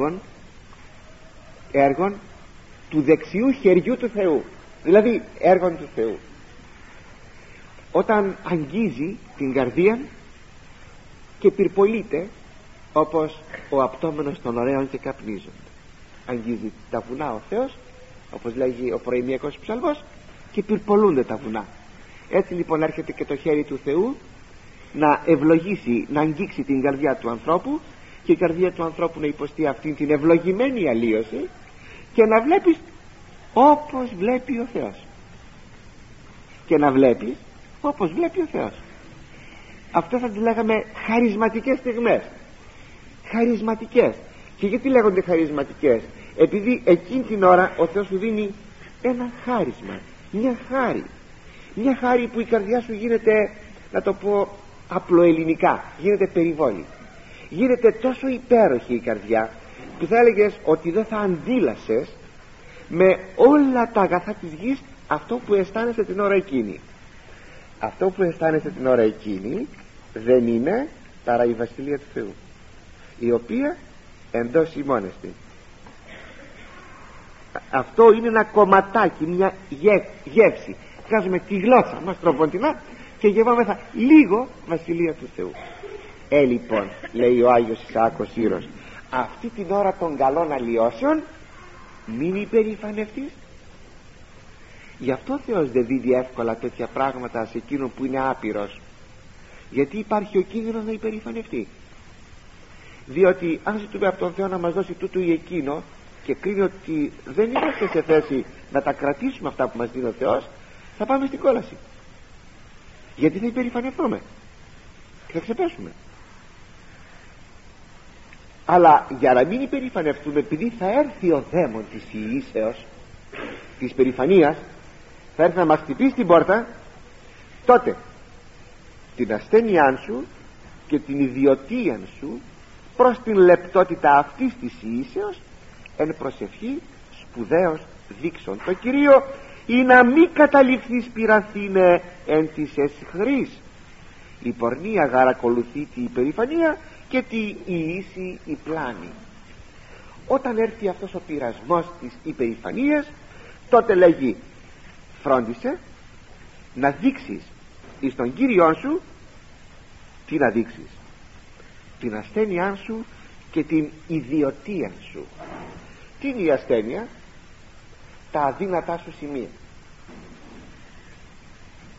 έργων του δεξιού χεριού του Θεού, δηλαδή έργων του Θεού. Όταν αγγίζει την καρδία και πυρπολείται, όπως ο απτόμενος των ωραίων και καπνίζονται. Αγγίζει τα βουνά ο Θεός, όπως λέγει ο προημιακός ψαλμός, και πυρπολούνται τα βουνά. Έτσι λοιπόν έρχεται και το χέρι του Θεού να ευλογήσει, να αγγίξει την καρδιά του ανθρώπου, και η καρδιά του ανθρώπου να υποστεί αυτήν την ευλογημένη αλλίωση, και να βλέπεις όπως βλέπει ο Θεός, και να βλέπεις όπως βλέπει ο Θεός. Αυτό θα τις λέγαμε χαρισματικές στιγμές. Χαρισματικές. Και γιατί λέγονται χαρισματικές? Επειδή εκείνη την ώρα ο Θεός σου δίνει ένα χάρισμα, μια χάρη που η καρδιά σου γίνεται, να το πω απλοελληνικά, γίνεται περιβόλη. Γίνεται τόσο υπέροχη η καρδιά που θα έλεγες ότι δεν θα αντίλασες με όλα τα αγαθά της γης αυτό που αισθάνεσαι την ώρα εκείνη. Αυτό που αισθάνεσαι την ώρα εκείνη δεν είναι παρά η Βασιλεία του Θεού, η οποία εντός ημώνεστη. Αυτό είναι ένα κομματάκι, μια γεύση. Βγάζουμε τη γλώσσα μας τροποντινά και γευόμεθα λίγο Βασιλεία του Θεού. Λοιπόν, λέει ο Άγιος Ισαάκ ο Σύρος, αυτή την ώρα των καλών αλλοιώσεων μην υπερηφανευτείς. Γι' αυτό ο Θεός δεν δίδει εύκολα τέτοια πράγματα σε εκείνον που είναι άπειρος, γιατί υπάρχει ο κίνδυνος να υπερηφανευτεί. Διότι αν ζητούμε από τον Θεό να μας δώσει τούτο ή εκείνο και κρίνει ότι δεν είμαστε σε θέση να τα κρατήσουμε αυτά που μας δίνει ο Θεός, θα πάμε στην κόλαση, γιατί θα υπερηφανευτούμε και θα ξεπέσουμε. Αλλά για να μην υπερηφανευτούμε, επειδή θα έρθει ο δαίμον της ιήσεως, της περηφανίας, θα έρθει να μας χτυπήσει την πόρτα, τότε την ασθένειά σου και την ιδιωτία σου προς την λεπτότητα αυτής της ιήσεως εν προσευχή σπουδαίως δείξον το Κυρίο, ή να μην καταληφθείς πειραθήνε εν της εσχρής. Η πορνεία γαρακολουθεί τη υπερηφανία και τη ιήση η πλάνη. Όταν έρθει αυτός ο πειρασμός της υπερηφανίας, τότε λέγει φρόντισε να δείξεις εις τον Κύριον σου, τι να δείξεις? Την ασθένειά σου και την ιδιωτία σου. Τι είναι η ασθένεια? Τα αδύνατά σου σημεία.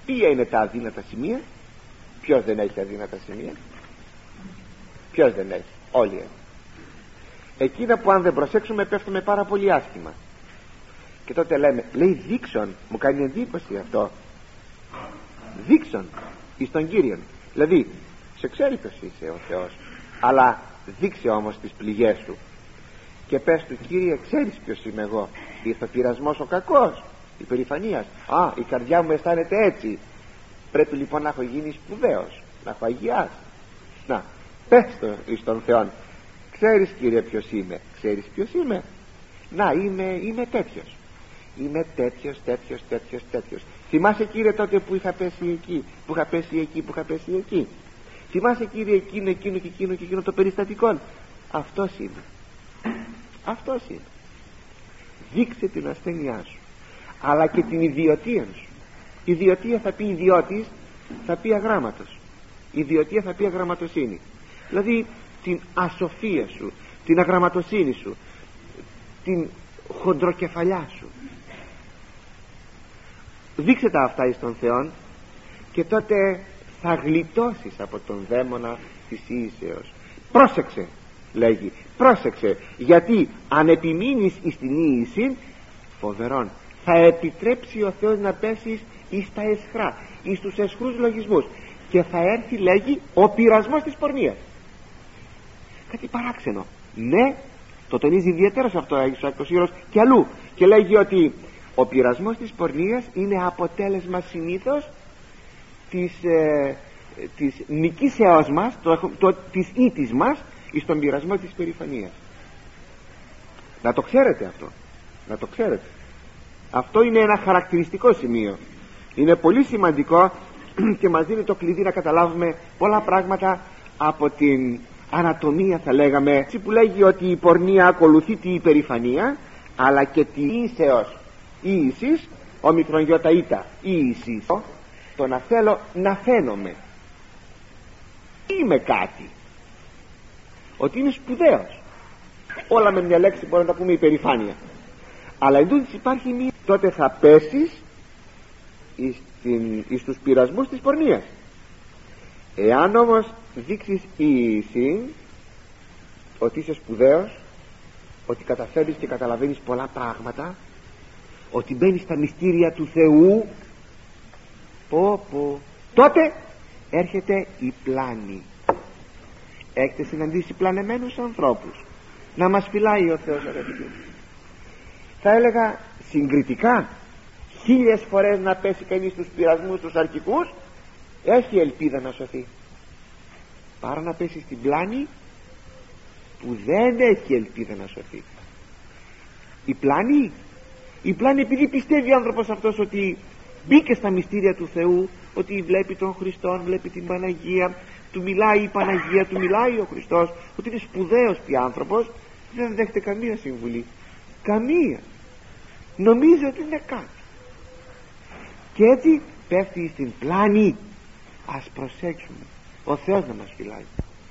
Ποια είναι τα αδύνατα σημεία? Ποιος δεν έχει αδύνατα σημεία? Ποιος δεν έχει? Όλοι έχουν. Εκείνα που αν δεν προσέξουμε πέφτουμε πάρα πολύ άσχημα. Και τότε λέμε, λέει δείξον, μου κάνει εντύπωση αυτό, δείξον εις τον Κύριον. Δηλαδή σε ξέρει ποιος είσαι ο Θεός, αλλά δείξε όμως τις πληγές σου και πες του, Κύριε, ξέρεις ποιος είμαι εγώ? Ήρθε ο πειρασμός ο κακός, η περηφανίας. Η καρδιά μου αισθάνεται έτσι. Πρέπει λοιπόν να έχω γίνει σπουδαίος, να έχω αγιάσει. Να, πες το εις τον Θεόν, ξέρεις, Κύριε, ποιος είμαι? Ξέρεις ποιος είμαι? Να, είμαι τέτοιος. Είμαι τέτοιος. Θυμάσαι, Κύριε, τότε που είχα πέσει εκεί, που είχα πέσει εκεί? Θυμάσαι, Κύριε, εκείνο και εκείνο το περιστατικό? Αυτός είμαι. Δείξε την ασθένειά σου, αλλά και την ιδιωτία σου. Ιδιωτία θα πει ιδιώτης, θα πει αγράμματος. Ιδιωτία θα πει αγραμματοσύνη. Δηλαδή την ασοφία σου, την αγραμματοσύνη σου, την χοντροκεφαλιά σου. Δείξε τα αυτά εις τον Θεόν και τότε θα γλιτώσεις από τον δαίμονα της ίησεως. Πρόσεξε, λέγει, πρόσεξε, γιατί αν επιμείνεις εις την ίηση, φοβερόν, θα επιτρέψει ο Θεός να πέσεις εις τα εσχρά, εις τους εσχρούς λογισμούς, και θα έρθει, λέγει, ο πειρασμός της πορνείας. Κάτι παράξενο. Ναι, το τονίζει ιδιαίτερα σε αυτό ο Άγιος Όρος και αλλού, και λέγει ότι ο πειρασμός της πορνείας είναι αποτέλεσμα συνήθως της νικήσεώς μας, της ήττης μας εις τον πειρασμό της περηφανίας. Να το ξέρετε αυτό, να το ξέρετε. Αυτό είναι ένα χαρακτηριστικό σημείο, είναι πολύ σημαντικό και μας δίνει το κλειδί να καταλάβουμε πολλά πράγματα από την ανατομία, θα λέγαμε, έτσι, που λέγει ότι η πορνεία ακολουθεί την υπερηφανία, αλλά και τη ίσεως ίησης, όμικρον γιώτα ήτα ίησης, το να θέλω να φαίνομαι είμαι κάτι, ότι είναι σπουδαίος. Όλα με μια λέξη μπορούμε να τα πούμε υπερηφάνεια, αλλά εντούτοις υπάρχει μία, τότε θα πέσεις εις τους πειρασμούς της πορνείας. Εάν όμως δείξεις ίηση, ότι είσαι σπουδαίος, ότι καταφέρεις και καταλαβαίνεις πολλά πράγματα, ότι μπαίνεις στα μυστήρια του Θεού, τότε έρχεται η πλάνη. Έχετε συναντήσει πλανεμένους ανθρώπους? Να μας φυλάει ο Θεός, αγαπητοί. Θα έλεγα συγκριτικά 1000 φορές να πέσει κανείς στους πειρασμούς τους αρχικούς, έχει ελπίδα να σωθεί, παρά να πέσει στην πλάνη που δεν έχει ελπίδα να σωθεί. Η πλάνη επειδή πιστεύει ο άνθρωπος αυτός ότι μπήκε στα μυστήρια του Θεού, ότι βλέπει τον Χριστόν, βλέπει την Παναγία, του μιλάει η Παναγία, του μιλάει ο Χριστός, ότι είναι σπουδαίος πια άνθρωπος, δεν δέχεται καμία συμβουλή, καμία, νομίζει ότι είναι κάτι, και έτσι πέφτει στην πλάνη. Ας προσέξουμε, ο Θεός να μας φυλάει.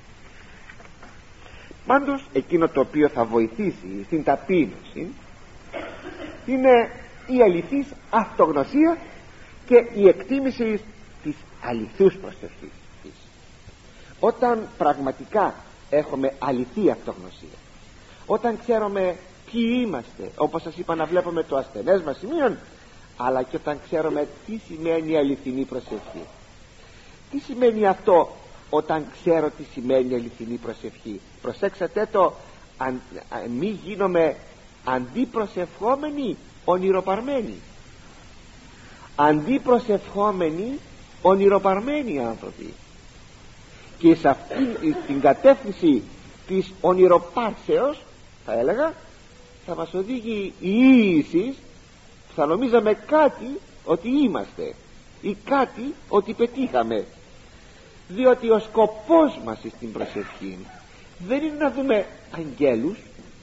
Πάντως εκείνο το οποίο θα βοηθήσει στην ταπείνωση είναι η αληθής αυτογνωσία και η εκτίμηση της αληθούς προσευχής. Όταν πραγματικά έχουμε αληθή αυτογνωσία, όταν ξέρουμε ποιοι είμαστε, όπως σας είπα, να βλέπουμε το ασθενές μας σημείο, αλλά και όταν ξέρουμε τι σημαίνει αληθινή προσευχή. Τι σημαίνει αυτό όταν ξέρω τι σημαίνει αληθινή προσευχή? Προσέξατε το, μη γίνομαι αντιπροσευχόμενοι ονειροπαρμένοι. Αντιπροσευχόμενοι ονειροπαρμένοι άνθρωποι, και σε αυτή την κατεύθυνση της ονειροπάρσεως, θα έλεγα, θα μας οδηγεί η ίηση. Θα νομίζαμε κάτι ότι είμαστε ή κάτι ότι πετύχαμε, διότι ο σκοπός μας στην προσευχή δεν είναι να δούμε αγγέλους,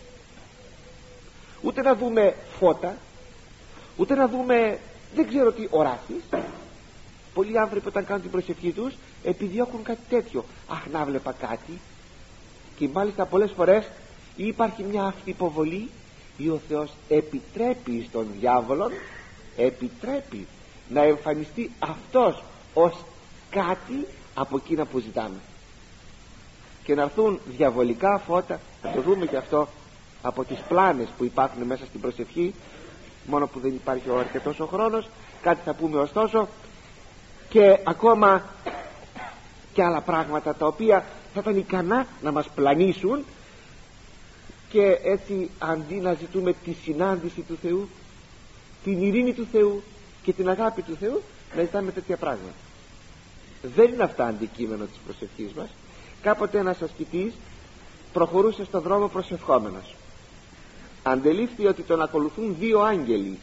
ούτε να δούμε φώτα, ούτε να δούμε δεν ξέρω τι οράσεις. Πολλοί άνθρωποι όταν κάνουν την προσευχή τους επιδιώκουν κάτι τέτοιο, αχ, να βλέπα κάτι. Και μάλιστα πολλές φορές υπάρχει μια αυτή υποβολή, ή ο Θεός επιτρέπει στον διάβολο, επιτρέπει να εμφανιστεί αυτός ως κάτι από εκείνα που ζητάμε, και να έρθουν διαβολικά φώτα. Θα το δούμε και αυτό από τις πλάνες που υπάρχουν μέσα στην προσευχή, μόνο που δεν υπάρχει ο αρκετός ο χρόνος. Κάτι θα πούμε ωστόσο, και ακόμα και άλλα πράγματα τα οποία θα ήταν ικανά να μας πλανήσουν, και έτσι αντί να ζητούμε τη συνάντηση του Θεού, την ειρήνη του Θεού και την αγάπη του Θεού, να ζητάμε τέτοια πράγματα. Δεν είναι αυτά αντικείμενο της προσευχής μας. Κάποτε ένας ασκητής προχωρούσε στον δρόμο προσευχόμενος. Αντελήφθη ότι τον ακολουθούν δύο άγγελοι.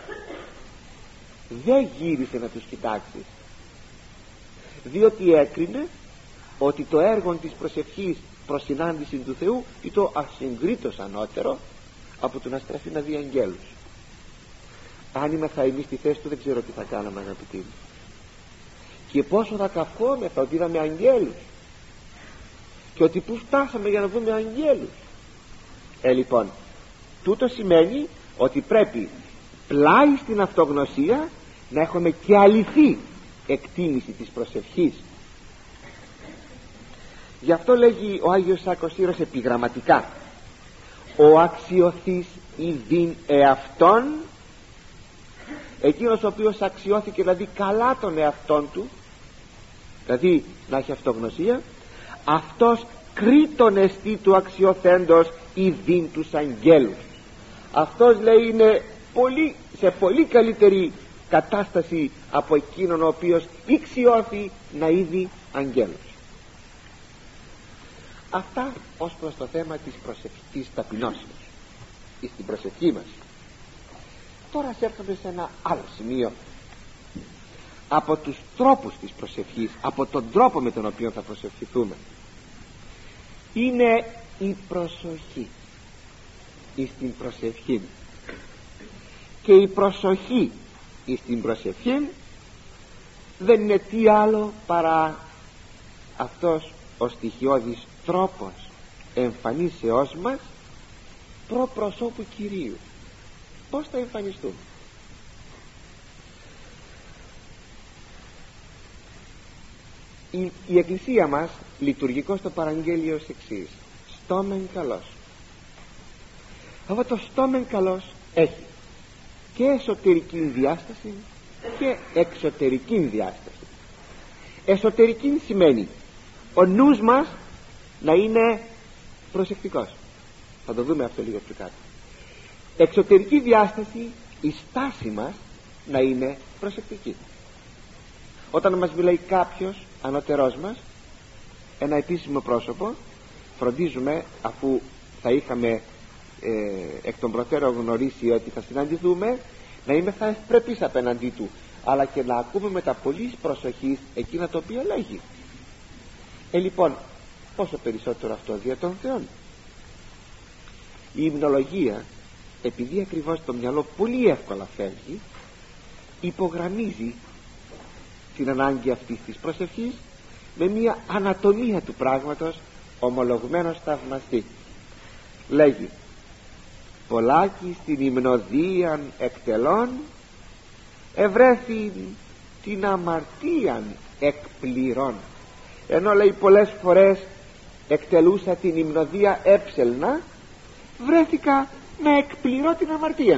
Δεν γύρισε να τους κοιτάξει, διότι έκρινε ότι το έργο της προσευχής προς συνάντηση του Θεού ή το ασυγκρίτως ανώτερο από το να στραφεί να δει αγγέλους. Αν ήμασταν εμείς στη θέση του, δεν ξέρω τι θα κάναμε, αγαπητοί μου, και πόσο θα καυχόμεθα ότι είδαμε αγγέλους και ότι που φτάσαμε για να δούμε αγγέλους. Λοιπόν, τούτο σημαίνει ότι πρέπει πλάι στην αυτογνωσία να έχουμε και αληθή εκτίμηση της προσευχής. Γι' αυτό λέγει ο Άγιος Σάκος Ήρος επιγραμματικά: ο αξιωθής ειδήν εαυτόν, εκείνος ο οποίος αξιώθηκε, δηλαδή καλά τον εαυτόν του, δηλαδή να έχει αυτογνωσία, αυτός κρίτον εστί του αξιωθέντος ειδήν τους αγγέλους. Αυτός, λέει, είναι σε πολύ καλύτερη κατάσταση από εκείνον ο οποίος ηξιώθη να είδει αγγέλους. Αυτά ως προς το θέμα της προσευχής ταπεινώσεως ή στην προσευχή μας. Τώρα έρχομαι σε ένα άλλο σημείο από τους τρόπους της προσευχής, από τον τρόπο με τον οποίο θα προσευχηθούμε. Είναι η προσοχή εις την προσευχή, και η προσοχή εις την προσευχή δεν είναι τι άλλο παρά αυτός ο στοιχειώδης τρόπος εμφανίσεώς μας προ προσώπου Κυρίου. Πώς θα εμφανιστούμε? Η Εκκλησία μας λειτουργικό στο παραγγέλιο ως εξής: στόμεν καλός. Αυτό το στόμεν καλός έχει και εσωτερική διάσταση και εξωτερική διάσταση. Εσωτερική σημαίνει ο νους μας να είναι προσεκτικός. Θα το δούμε αυτό λίγο πιο κάτω. Εξωτερική διάσταση, η στάση μας να είναι προσεκτική. Όταν μας μιλάει κάποιος ανώτερός μας, ένα επίσημο πρόσωπο, φροντίζουμε, αφού θα είχαμε εκ των προτέρων γνωρίσει ότι θα συναντηθούμε, να είμαστε ευπρεπείς απέναντί του, αλλά και να ακούμε με τα πολύς προσοχής εκείνα τα οποία λέγει. Λοιπόν, πόσο περισσότερο αυτό δια των Θεών. Η υμνολογία, επειδή ακριβώς το μυαλό πολύ εύκολα φεύγει, υπογραμμίζει την ανάγκη αυτής της προσευχής με μια ανατομία του πράγματος ομολογμένος θαυμαστή. Λέγει: πολλάκι στην υμνοδίαν εκτελών ευρέθη την αμαρτίαν εκπληρών. Ενώ, λέει, πολλές φορές εκτελούσα την υμνοδία έψελνα, βρέθηκα να εκπληρώ την αμαρτία.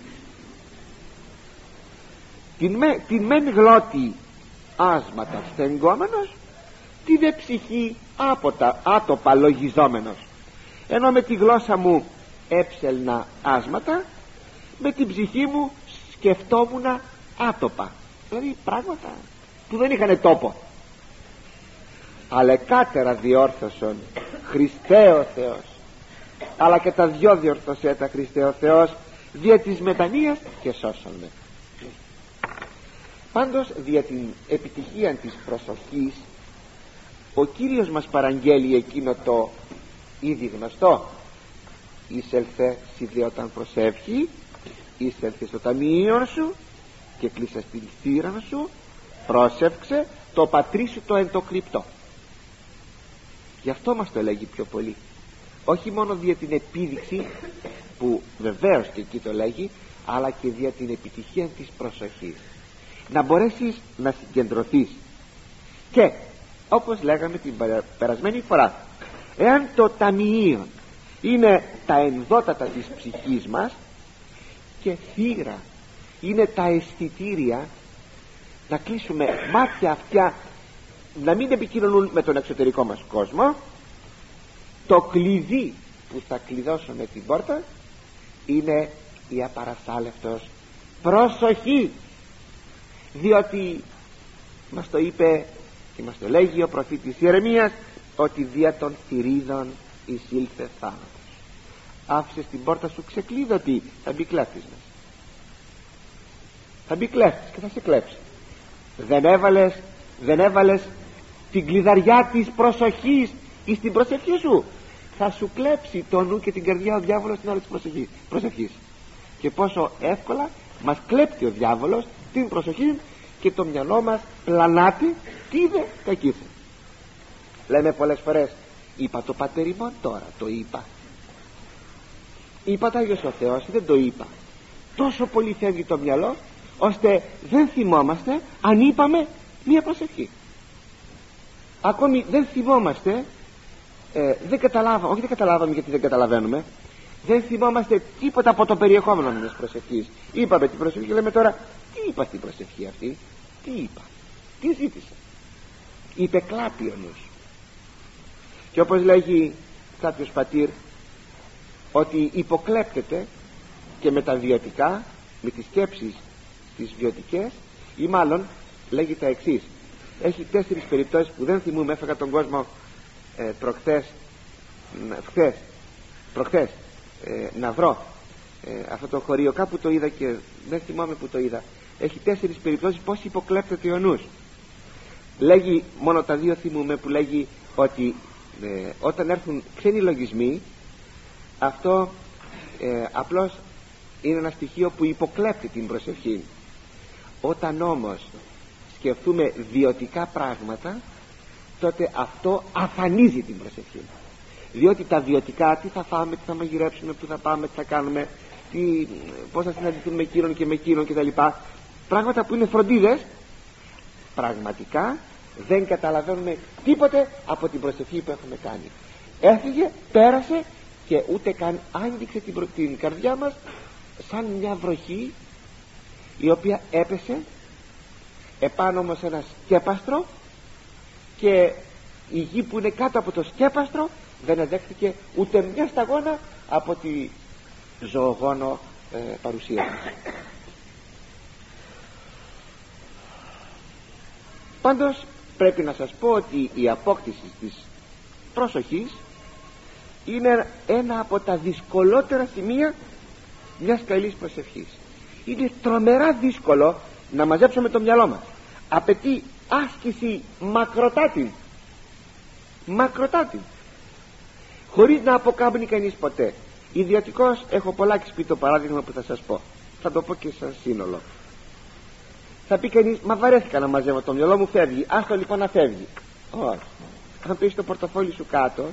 Την μεν γλώτη άσματα στεγγόμενος, τη δε ψυχή άτοπα λογιζόμενος. Ενώ με τη γλώσσα μου έψελνα άσματα, με την ψυχή μου σκεφτόμουνα άτοπα, δηλαδή πράγματα που δεν είχανε τόπο. Αλλά κάτερα διόρθωσον Χριστέ ο Θεός, αλλά και τα δυο διορθωσέ τα Χριστέ ο Θεός δια της μετανοίας και σώσον με. Πάντως, δια την επιτυχία της προσοχής, ο Κύριος μας παραγγέλει εκείνο το ήδη γνωστό: εισέλθε σιδε όταν προσεύχει, εισέλθε στο ταμείο σου και κλείσα στην θύρα σου, πρόσευξε το πατρί σου το εν το κρυπτό. Γι' αυτό μας το λέγει πιο πολύ, όχι μόνο δια την επίδειξη που βεβαίως και εκεί το λέγει, αλλά και δια την επιτυχία της προσοχής. να μπορέσεις να συγκεντρωθείς. Και όπως λέγαμε την περασμένη φορά, εάν το ταμείο είναι τα ενδότατα της ψυχής μας και θύρα είναι τα αισθητήρια, να κλείσουμε μάτια αυτιά, να μην επικοινωνούν με τον εξωτερικό μας κόσμο, το κλειδί που θα κλειδώσουμε την πόρτα είναι η απαρασάλευτος προσοχή. Διότι μας το είπε και μας το λέγει ο προφήτης Ιερεμίας, ότι δια των θηρίδων εισήλθε θάνατος. Άφησες την πόρτα σου ξεκλείδωτη, θα μπει κλέφτης μέσα. Θα μπει κλέφτης και θα σε κλέψει. Δεν έβαλες την κλειδαριά της προσοχής εις την προσευχή σου, θα σου κλέψει το νου και την καρδιά ο διάβολος την ώρα της προσευχής. Και πόσο εύκολα μας κλέπτει ο διάβολος την προσοχή και το μυαλό μας πλανάται. Τι είδε, κακήθη. Λέμε πολλές φορές, είπα το Πατέρ ημών τώρα, το είπα το Άγιος ο Θεός, δεν το είπα. Τόσο πολύ φεύγει το μυαλό, ώστε δεν θυμόμαστε αν είπαμε μία προσευχή. Ακόμη δεν θυμόμαστε, δεν καταλάβαμε γιατί δεν καταλαβαίνουμε, δεν θυμόμαστε τίποτα από το περιεχόμενο μιας προσευχής. Είπαμε την προσευχή και λέμε τώρα, τι είπα στην προσευχή αυτή, τι είπα, τι ζήτησα. Υπεκλάπει ο νους. Και όπως λέγει κάποιος πατήρ, ότι υποκλέπτεται και με τα βιωτικά, με τις σκέψεις τις βιωτικές, ή μάλλον λέγει τα εξής. Έχει 4 περιπτώσεις που δεν θυμούμαι, έφεγα τον κόσμο προχθές να βρω αυτό το χωρίο, κάπου το είδα και δεν θυμάμαι που το είδα. Έχει 4 περιπτώσεις πως υποκλέπτεται ο νους. Λέγει, μόνο τα 2 θυμούμαι, που λέγει ότι όταν έρθουν ξένοι λογισμοί, αυτό απλώς είναι ένα στοιχείο που υποκλέπτει την προσευχή. Όταν όμως σκεφτούμε βιωτικά πράγματα, τότε αυτό αφανίζει την προσευχή. Διότι τα βιωτικά, τι θα φάμε, τι θα μαγειρέψουμε, πού θα πάμε, τι θα κάνουμε, πώς θα συναντηθούμε με εκείνον και με εκείνον κτλ., πράγματα που είναι φροντίδες, πραγματικά δεν καταλαβαίνουμε τίποτε από την προσευχή που έχουμε κάνει. Έφυγε, πέρασε και ούτε καν άγγιξε την καρδιά μας, σαν μια βροχή η οποία έπεσε επάνω όμως ένα σκέπαστρο, και η γη που είναι κάτω από το σκέπαστρο δεν εδέχθηκε ούτε μια σταγόνα από τη ζωογόνο παρουσία μας. Πάντως πρέπει να σας πω ότι η απόκτηση της προσοχής είναι ένα από τα δυσκολότερα σημεία μιας καλής προσευχής. Είναι τρομερά δύσκολο να μαζέψουμε το μυαλό μας. Απαιτεί άσκηση μακροτάτη, χωρίς να αποκάμπνει κανείς ποτέ. Ιδιωτικώς έχω πολλάκι πει το παράδειγμα που θα σας πω, θα το πω και σαν σύνολο. Θα πει κανείς, μα βαρέθηκα να μαζεύω το μυαλό μου, φεύγει. Άστο λοιπόν να φεύγει. Όχι. Αν πεις το πορτοφόλι σου κάτω,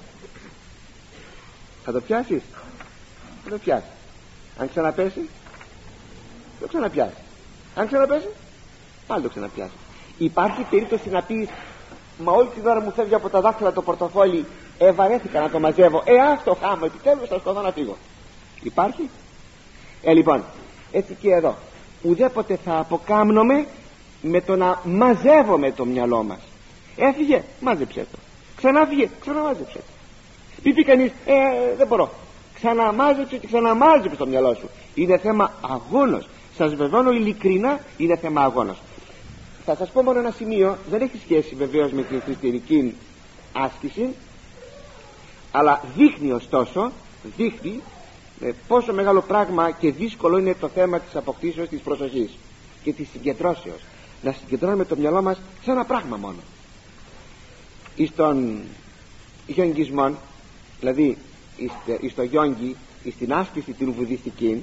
θα το πιάσεις? Θα το πιάσεις. Αν ξαναπέσει, το ξαναπιάσει. Αν ξαναπέσει, πάλι το ξαναπιάσει. Υπάρχει περίπτωση να πεις, μα όλη την ώρα μου φεύγει από τα δάχτυλα το πορτοφόλι, βαρέθηκα να το μαζεύω, άστο χάμω, επιτέλους θα σκοτώ να φύγω? Υπάρχει? Λοιπόν, έτσι και εδώ, ουδέποτε θα αποκάμνομαι με το να μαζεύουμε το μυαλό μας. Έφυγε, μάζεψε το. Ξανάφυγε, ξαναμάζεψε το. Μην πει κανείς, δεν μπορώ. Ξαναμάζεψε και ξαναμάζεψε το μυαλό σου. Είναι θέμα αγώνος. Σας βεβαιώνω ειλικρινά, είναι θέμα αγώνος. Θα σας πω μόνο ένα σημείο, δεν έχει σχέση βεβαίως με την χριστιανική άσκηση, αλλά δείχνει ωστόσο, πόσο μεγάλο πράγμα και δύσκολο είναι το θέμα της αποκτήσεως της προσοχής και της συγκεντρώσεως. Να συγκεντρώνουμε το μυαλό μας σε ένα πράγμα μόνο. Εις τον γιονγκισμό, δηλαδή εις το γιόγκι, εις την άσκηση την βουδιστική,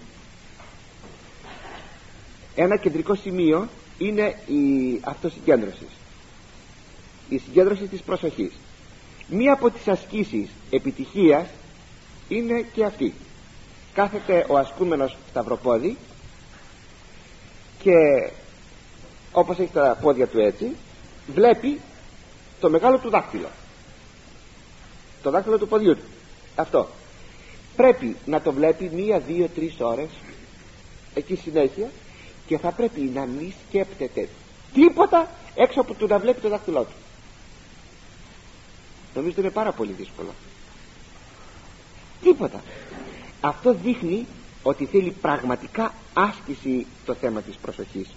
ένα κεντρικό σημείο είναι η αυτοσυγκέντρωση, η συγκέντρωση της προσοχής. Μία από τις ασκήσεις επιτυχίας είναι και αυτή. Κάθεται ο ασκούμενος σταυροπόδι και όπως έχει τα πόδια του έτσι, βλέπει το μεγάλο του δάχτυλο, το δάχτυλο του ποδιού του. Αυτό πρέπει να το βλέπει 1, 2, 3 ώρες εκεί συνέχεια, και θα πρέπει να μην σκέπτεται τίποτα έξω από το να βλέπει το δάχτυλό του. Νομίζω ότι είναι πάρα πολύ δύσκολο. Τίποτα. Αυτό δείχνει ότι θέλει πραγματικά άσκηση το θέμα της προσοχής.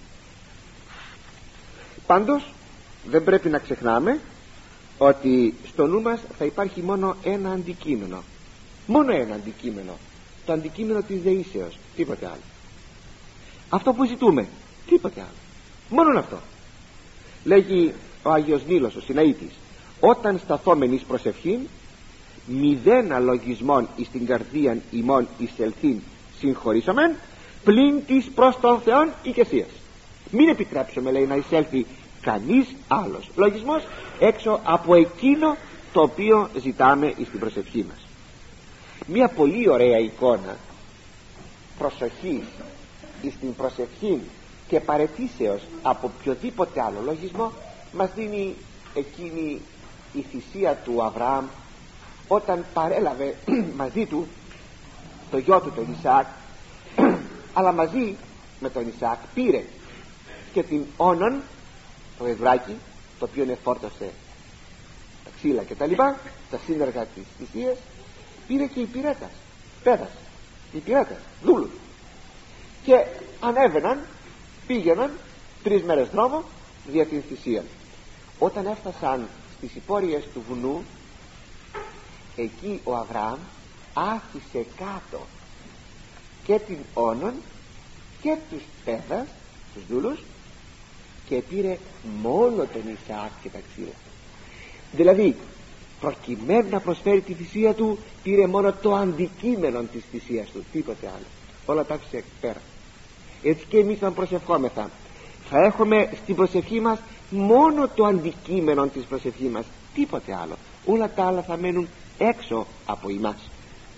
Πάντως δεν πρέπει να ξεχνάμε ότι στο νου μας θα υπάρχει μόνο ένα αντικείμενο. Μόνο ένα αντικείμενο. Το αντικείμενο της δεήσεως. Τίποτε άλλο. Αυτό που ζητούμε. Τίποτε άλλο. Μόνον αυτό. Λέγει ο Άγιος Νίλος ο Σιναήτης: όταν σταθόμεν εις προσευχήν, 0 λογισμών εις την καρδίαν ημών εισελθήν συγχωρήσομεν, πλην της προς τον Θεόν οικεσίας. Μην επιτρέψουμε, λέει, να εισέλθει κανείς άλλος λογισμός έξω από εκείνο το οποίο ζητάμε εις την προσευχή μας. Μια πολύ ωραία εικόνα προσοχής εις την προσευχή και παραιτήσεως από οποιοδήποτε άλλο λογισμό μας δίνει εκείνη η θυσία του Αβραάμ, όταν παρέλαβε μαζί του το γιο του τον Ισαάκ, αλλά μαζί με τον Ισαάκ πήρε και την Όνον, το εδράκι, το οποίο εφόρτωσε τα ξύλα και τα λοιπά, τα σύνεργα της θυσίας, πήρε και υπηρέτας, πέδας, υπηρέτας, δούλους, και ανέβαιναν, πήγαιναν 3 μέρες δρόμο δια την θυσία. Όταν έφτασαν στις υπόρειες του βουνού, εκεί ο Αβραάμ άφησε κάτω και την Όνον και τους πέδας, τους δούλους, και πήρε μόνο τον Ισαάκ και τα ξύλα. Δηλαδή προκειμένου να προσφέρει τη θυσία του, πήρε μόνο το αντικείμενο της θυσίας του, τίποτε άλλο. Όλα τα άφησε πέρα. Έτσι και εμείς όταν προσευχόμεθα, θα έχουμε στην προσευχή μας μόνο το αντικείμενο της προσευχής μας, τίποτε άλλο. Όλα τα άλλα θα μένουν έξω από εμάς.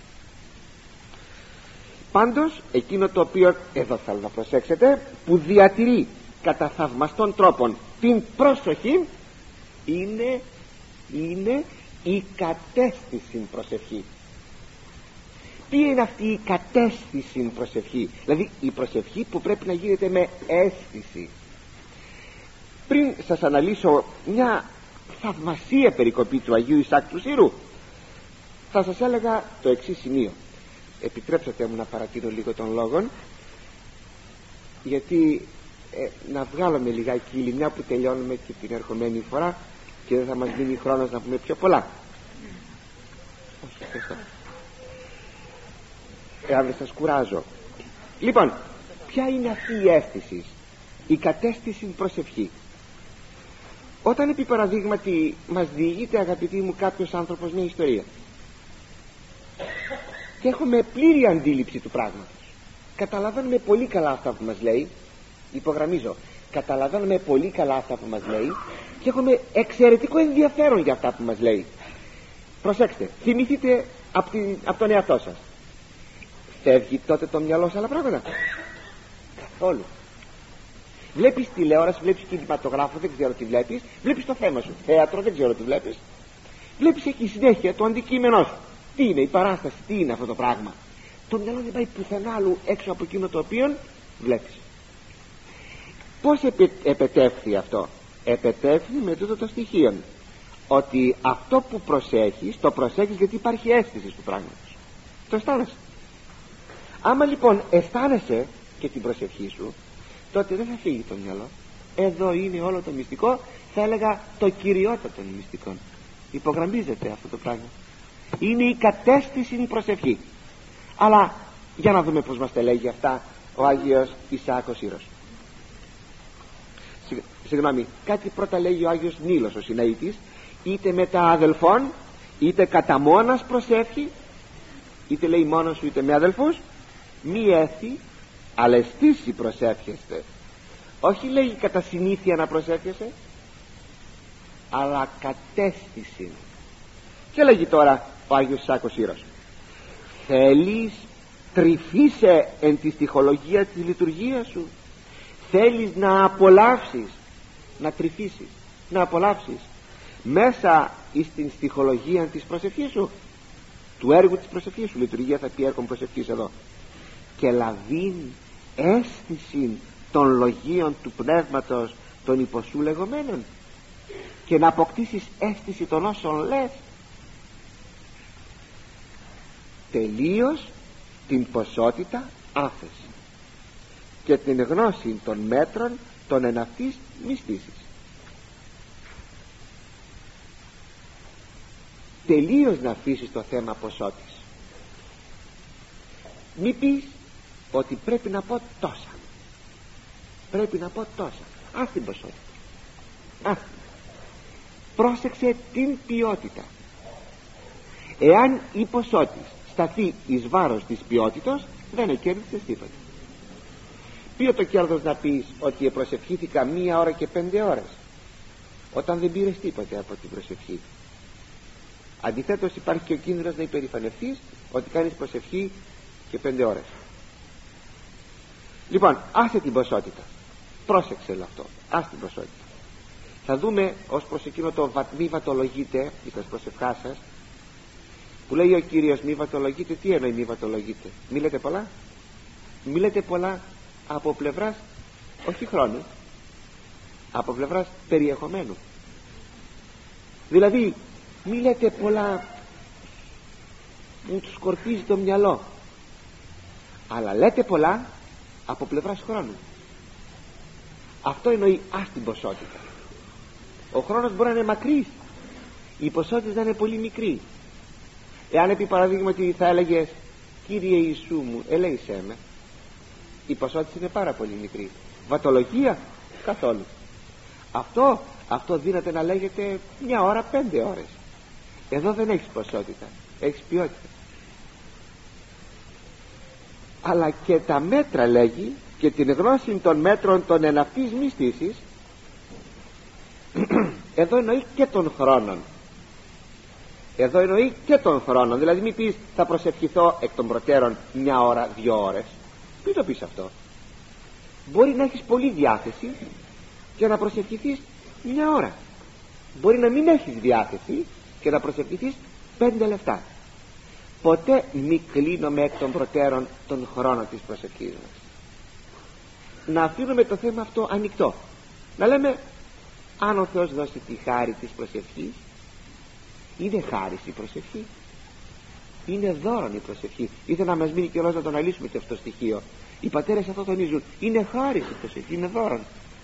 Πάντως εκείνο το οποίο εδώ θέλω να προσέξετε, που διατηρεί κατά θαυμαστών τρόπων την προσοχή, είναι η κατέστηση προσευχή. Ποια είναι αυτή η κατέστηση προσευχή? Δηλαδή η προσευχή που πρέπει να γίνεται με αίσθηση. Πριν σας αναλύσω μια θαυμασία περικοπή του Αγίου Ισαάκ του Σύρου, θα σας έλεγα το εξής σημείο. Επιτρέψατε μου να παρατείνω λίγο των λόγων, γιατί να βγάλουμε λιγάκι ύλη, μια που τελειώνουμε και την ερχομένη φορά και δεν θα μας μείνει χρόνος να πούμε πιο πολλά. Όχι, ευχαριστώ. Εάν δεν σας κουράζω. Λοιπόν, ποια είναι αυτή η αίσθηση, η κατέστηση προσευχή? Όταν επί παραδείγματι μας διηγείται, αγαπητοί μου, κάποιος άνθρωπος μια ιστορία και έχουμε πλήρη αντίληψη του πράγματος, καταλαβαίνουμε πολύ καλά αυτά που μας λέει, υπογραμμίζω, καταλαβαίνουμε πολύ καλά αυτά που μας λέει και έχουμε εξαιρετικό ενδιαφέρον για αυτά που μας λέει. Προσέξτε, θυμηθείτε από τον εαυτό σας. Φεύγει τότε το μυαλό σε άλλα πράγματα? Καθόλου. Βλέπεις τηλεόραση, βλέπεις κινηματογράφο, δεν ξέρω τι βλέπεις. Βλέπεις το θέμα σου, θέατρο, δεν ξέρω τι βλέπεις. Βλέπεις εκεί συνέχεια το αντικείμενό σου. Τι είναι η παράσταση, τι είναι αυτό το πράγμα? Το μυαλό δεν πάει πουθενά άλλου έξω από εκείνο το οποίο βλέπεις. Πώς επετεύχθη αυτό? Επετεύχθη με τούτο το στοιχείο, ότι αυτό που προσέχεις, το προσέχεις γιατί υπάρχει αίσθηση του πράγματος. Το αισθάνεσαι. Άμα λοιπόν αισθάνεσαι και την προσευχή σου, τότε δεν θα φύγει το μυαλό. Εδώ είναι όλο το μυστικό, θα έλεγα το κυριότατο των μυστικών. Υπογραμμίζεται αυτό το πράγμα. Είναι η κατέστηση προσευχή. Αλλά για να δούμε πως μας τα λέγει αυτά ο Άγιος Ισαάκ ο Σύρος. Συγγνώμη, κάτι πρώτα λέγει ο Άγιος Νίλος ο Σιναήτης: είτε με τα αδελφών, είτε κατά μόνας προσεύχει, είτε λέει μόνος σου είτε με αδελφούς, μη έθι αλλά αισθήσει προσεύχεστε. Όχι λέει κατά συνήθεια να προσεύχεσαι, αλλά κατέστηση. Και λέγει τώρα ο Άγιος Ισαάκ ο Σύρος: θέλεις τρυφίσαι εν τη στιχολογία της λειτουργίας σου, θέλεις να απολαύσεις, να τρυφήσεις, να απολαύσεις μέσα στην στιχολογία της προσευχής σου, του έργου της προσευχής σου. Λειτουργία θα πει έργο προσευχής εδώ. Και λαβήν αίσθηση των λογίων του πνεύματος των υποσού λεγόμενων, και να αποκτήσεις αίσθηση των όσων λες. Τελείως την ποσότητα άφεση και την γνώση των μέτρων των εναυτής μη στήσεις. Τελείως να αφήσεις το θέμα ποσότης. Μη πεις ότι πρέπει να πω τόσα, πρέπει να πω τόσα. Ας την ποσότητα. Πρόσεξε την ποιότητα. Εάν η ποσότης σταθεί εις βάρος της ποιότητος, δεν εκέρδισες τίποτα. Ποιο το κέρδος να πεις ότι προσευχήθηκα 1 ώρα και 5 ώρες όταν δεν πήρες τίποτε από την προσευχή? Αντιθέτως υπάρχει και ο κίνδυνος να υπερηφανευτείς ότι κάνεις προσευχή και 5 ώρες. Λοιπόν, άσε την ποσότητα. Πρόσεξε αυτό, άσε την ποσότητα. Θα δούμε ως προς εκείνο το μη βατολογείτε εις προσευχά σας, που λέει ο Κύριος μη βατολογείτε. Τι εννοεί μη βατολογείτε? Μη λέτε πολλά. Μη λέτε πολλά από πλευράς όχι χρόνου, από πλευράς περιεχομένου. Δηλαδή μη λέτε πολλά που τους σκορπίζει το μυαλό, αλλά λέτε πολλά από πλευράς χρόνου. Αυτό εννοεί ας την ποσότητα. Ο χρόνος μπορεί να είναι μακρύς, οι ποσότητες να είναι πολύ μικροί. Εάν επί παραδείγματι θα έλεγες Κύριε Ιησού μου ελέησέ με, η ποσότητα είναι πάρα πολύ μικρή. Βατολογία καθόλου. Αυτό δύναται να λέγεται 1 ώρα 5 ώρες. Εδώ δεν έχεις ποσότητα, έχεις ποιότητα. Αλλά και τα μέτρα λέγει, και την γνώση των μέτρων των εναυτής μη στήσεις. Εδώ εννοεί και των χρόνων. Εδώ εννοεί και των χρόνων. Δηλαδή μην πεις θα προσευχηθώ εκ των προτέρων 1 ώρα 2 ώρες. Μην το πεις αυτό. Μπορεί να έχεις πολλή διάθεση και να προσευχηθείς 1 ώρα. Μπορεί να μην έχεις διάθεση και να προσευχηθείς 5 λεπτά. Ποτέ μη κλείνουμε εκ των προτέρων τον χρόνο της προσευχής μας. Να αφήνουμε το θέμα αυτό ανοιχτό. Να λέμε αν ο Θεός δώσει τη χάρη της προσευχής, είναι χάρη η προσευχή, είναι δώρον η προσευχή. Ήθελα να μας μείνει καιρός να το αναλύσουμε και αυτό το στοιχείο. Οι πατέρες αυτό τονίζουν, είναι χάρη η προσευχή, είναι δώρον.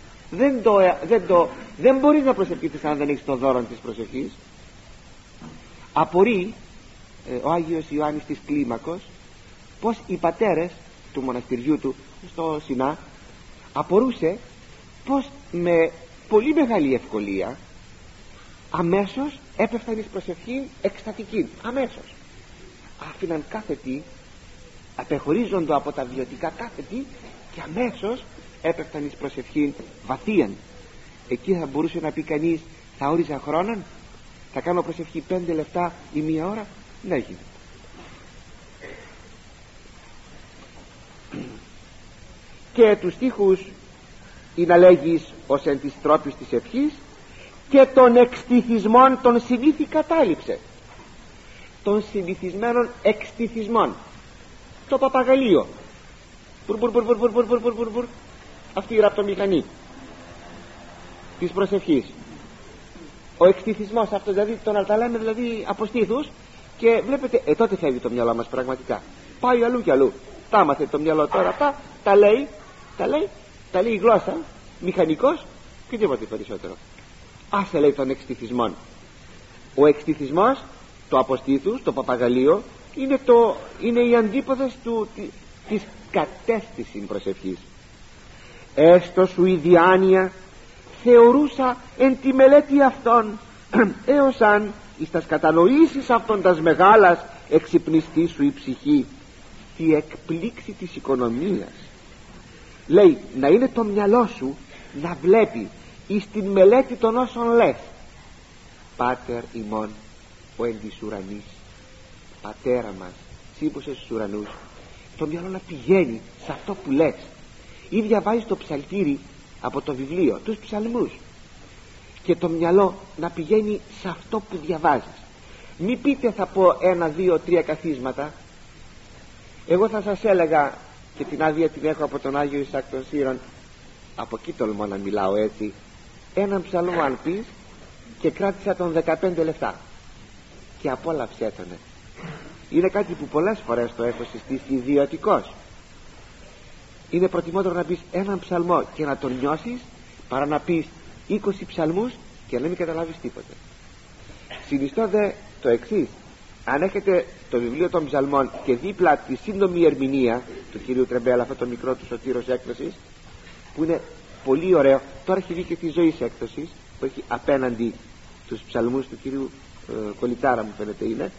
Δεν μπορείς να προσευχηθείς αν δεν έχεις το δώρον της προσευχής. Απορεί ο Άγιος Ιωάννης της Κλίμακος πως οι πατέρες του μοναστηριού του στο Σινά απορούσε πως με πολύ μεγάλη ευκολία αμέσως έπεφταν εις προσευχή εκστατική. Αμέσως άφηναν κάθε τι, απεχωρίζοντο από τα βιωτικά κάθε τι, και αμέσως έπεφταν εις προσευχή βαθίαν. Εκεί θα μπορούσε να πει κανείς θα όριζα χρόνον, θα κάνω προσευχή 5 λεπτά ή 1 ώρα. Ναι, γίνεται. Και τους στίχους ή να λέγεις ως εν της τρόπης της ευχής και των εξτυθισμών των συνήθι κατάληψε, των συνηθισμένων εξτυθισμών. Το παπαγαλίο, αυτή η ραπτομηχανή της προσευχής, ο εξτυθισμός αυτός, δηλαδή τον τα λέμε δηλαδή από στήθους, και βλέπετε τότε φεύγει το μυαλό μας πραγματικά, πάει αλλού και αλλού. Τα μάθε το μυαλό τώρα, τα λέει η γλώσσα, μηχανικός και τίποτε περισσότερο. Άσε λέει των εξτυθισμών. Ο εξτυθισμός, το αποστήθους, το παπαγαλίο, είναι οι αντίποδες της κατέστησης προσευχής. Έστω σου η διάνοια θεωρούσα εν τη μελέτη αυτών έως αν εις τας κατανοήσεις αυτών τας μεγάλας εξυπνιστή σου η ψυχή τη εκπλήξη της οικονομίας. Λέει να είναι το μυαλό σου να βλέπει εις την μελέτη των όσων λες. Πάτερ ημών ο εν της ουρανής, πατέρα μας σύμπουσες στους ουρανούς. Το μυαλό να πηγαίνει σε αυτό που λες. ή διαβάζεις το ψαλτήρι από το βιβλίο, τους ψαλμούς, και το μυαλό να πηγαίνει σε αυτό που διαβάζεις. Μη πείτε θα πω 1, 2, 3 καθίσματα. Εγώ θα σας έλεγα, και την άδεια την έχω από τον Άγιο Ισαάκ των Σύρων, από εκεί τολμώ να μιλάω έτσι, έναν ψαλμό αν πεις και κράτησα τον 15 λεπτά και απόλαυσέ τονε. Είναι κάτι που πολλές φορές το έχω συστήσει ιδιωτικός. Είναι προτιμότερο να πεις έναν ψαλμό και να τον νιώσεις, παρά να πεις 20 ψαλμούς και να μην καταλάβεις τίποτε. Συνιστώ δε το εξής: αν έχετε το βιβλίο των ψαλμών και δίπλα τη σύντομη ερμηνεία του κυρίου Τρεμπέλα, αυτό το μικρό του Σωτήρος έκδοσης, που είναι πολύ ωραίο, τώρα έχει βγει και τη Ζωής έκδοσης που έχει απέναντι τους ψαλμούς του κυρίου Κολιτσάρα, μου φαίνεται είναι.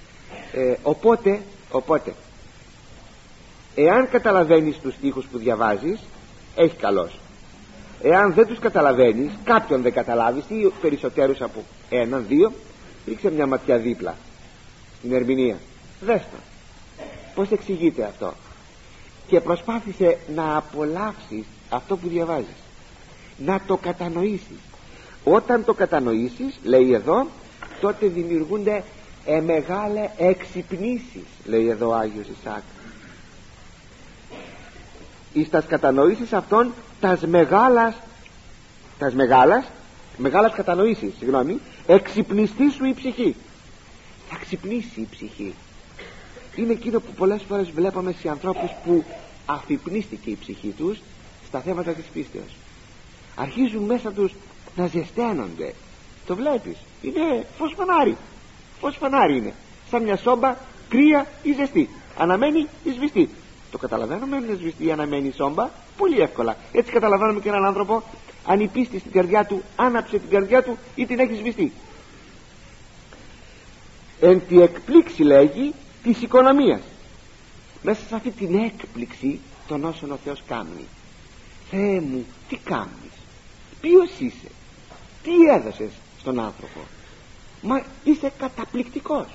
Οπότε εάν καταλαβαίνεις τους στίχους που διαβάζεις, έχει καλός. Εάν δεν τους καταλαβαίνεις, κάποιον δεν καταλάβεις ή περισσότερους από 1, 2, ρίξε μια ματιά δίπλα στην ερμηνεία, δες το πως εξηγείται αυτό και προσπάθησε να απολαύσεις αυτό που διαβάζεις, να το κατανοήσεις. Όταν το κατανοήσεις, λέει εδώ, τότε δημιουργούνται μεγάλε εξυπνήσεις, λέει εδώ ο Άγιος Ισαάκ. Εις τας κατανοήσεις αυτών τας μεγάλας κατανοήσεις, εξυπνιστεί σου η ψυχή. Θα ξυπνήσει η ψυχή. Είναι εκείνο που πολλές φορές βλέπαμε σε ανθρώπους που αφυπνίστηκε η ψυχή τους στα θέματα της πίστεως. Αρχίζουν μέσα τους να ζεσταίνονται. Το βλέπεις, είναι φως φανάρι είναι, σαν μια σόμπα κρύα ή ζεστή, αναμένει ή σβηστή. Το καταλαβαίνουμε αν είναι σβηστή ή αναμένει η σόμπα πολύ εύκολα. Έτσι καταλαβαίνουμε και έναν άνθρωπο αν η πίστη στην καρδιά του άναψε την καρδιά του ή την έχει σβηστεί. Εν τη εκπλήξη, λέγει, της οικονομίας. Μέσα σε αυτή την έκπληξη των όσων ο Θεός κάνει. Θεέ μου, τι κάνεις, ποιος είσαι, τι έδωσες στον άνθρωπο, μα είσαι καταπληκτικός,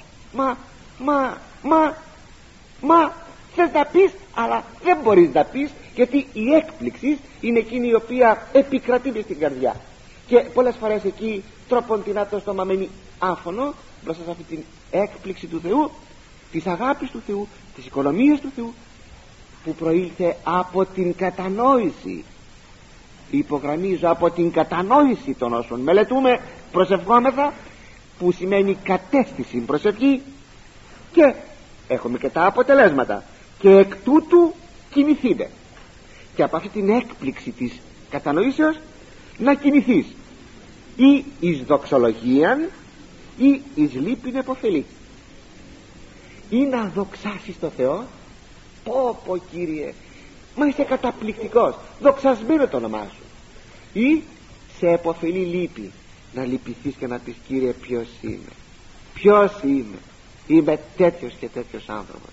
μα θες να πεις αλλά δεν μπορείς να πεις, γιατί η έκπληξη είναι εκείνη η οποία επικρατεί μες στην καρδιά, και πολλές φορές εκεί τρόπον την το στόμα μένει άφωνο μπροστά σε αυτή την έκπληξη του Θεού, της αγάπης του Θεού, της οικονομίας του Θεού, που προήλθε από την κατανόηση. Υπογραμμίζω, από την κατανόηση των όσων μελετούμε, προσευχόμεθα, που σημαίνει κατέστηση προσευχή, και έχουμε και τα αποτελέσματα, και εκ τούτου κινηθείτε, και από αυτή την έκπληξη της κατανοήσεως να κινηθείς ή εις δοξολογίαν ή εις λύπην επωφελή, ή να δοξάσεις το Θεό. Πω Κύριε, μα είσαι καταπληκτικός, δοξασμένο το όνομά σου, ή σε επωφελή λύπη, να λυπηθείς και να πεις Κύριε ποιος είμαι τέτοιος και τέτοιος άνθρωπος.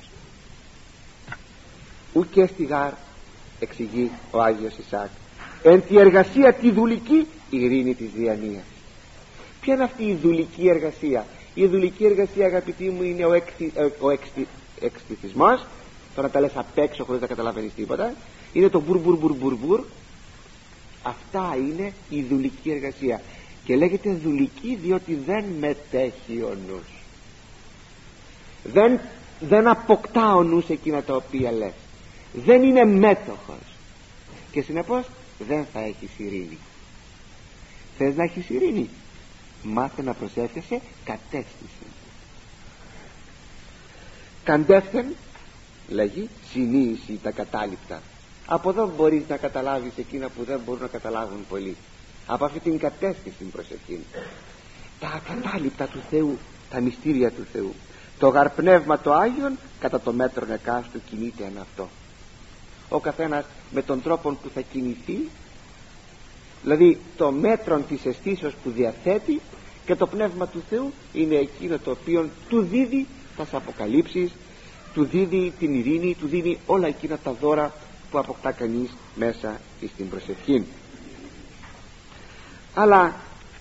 Ουκ στιγάρ, εξηγεί ο Άγιος Ισαάκ, εν τη εργασία τη δουλική ειρήνη της διανοίας. Ποια είναι αυτή η δουλική εργασία? Η δουλική εργασία, αγαπητοί μου, είναι ο εκστηθισμός, το να τα λες απ' έξω χωρίς να καταλαβαίνεις τίποτα, είναι το μπουρ. Αυτά είναι η δουλική εργασία, και λέγεται δουλική διότι δεν μετέχει ο νους, δεν αποκτά ο νους εκείνα τα οποία λες, δεν είναι μέτοχος, και συνεπώς δεν θα έχεις ειρήνη. Θες να έχεις ειρήνη? Μάθε να προσεύχεσαι κατεύθυνση. Καντεύθεν, λέγει, συνείδηση τα κατάληπτα. Από εδώ μπορείς να καταλάβεις εκείνα που δεν μπορούν να καταλάβουν πολλοί. Από αυτή την κατεύθυνση την προσευχή, τα ακατάληπτα του Θεού, τα μυστήρια του Θεού. Το γαρπνεύμα το Άγιον κατά το μέτρον εκάστου κινείται εν αυτό. Ο καθένας με τον τρόπο που θα κινηθεί, δηλαδή το μέτρον της αισθήσεως που διαθέτει, και το πνεύμα του Θεού είναι εκείνο το οποίο του δίδει τα αποκαλύψεις, του δίδει την ειρήνη, του δίνει όλα εκείνα τα δώρα που αποκτά κανείς μέσα στην προσευχή. Αλλά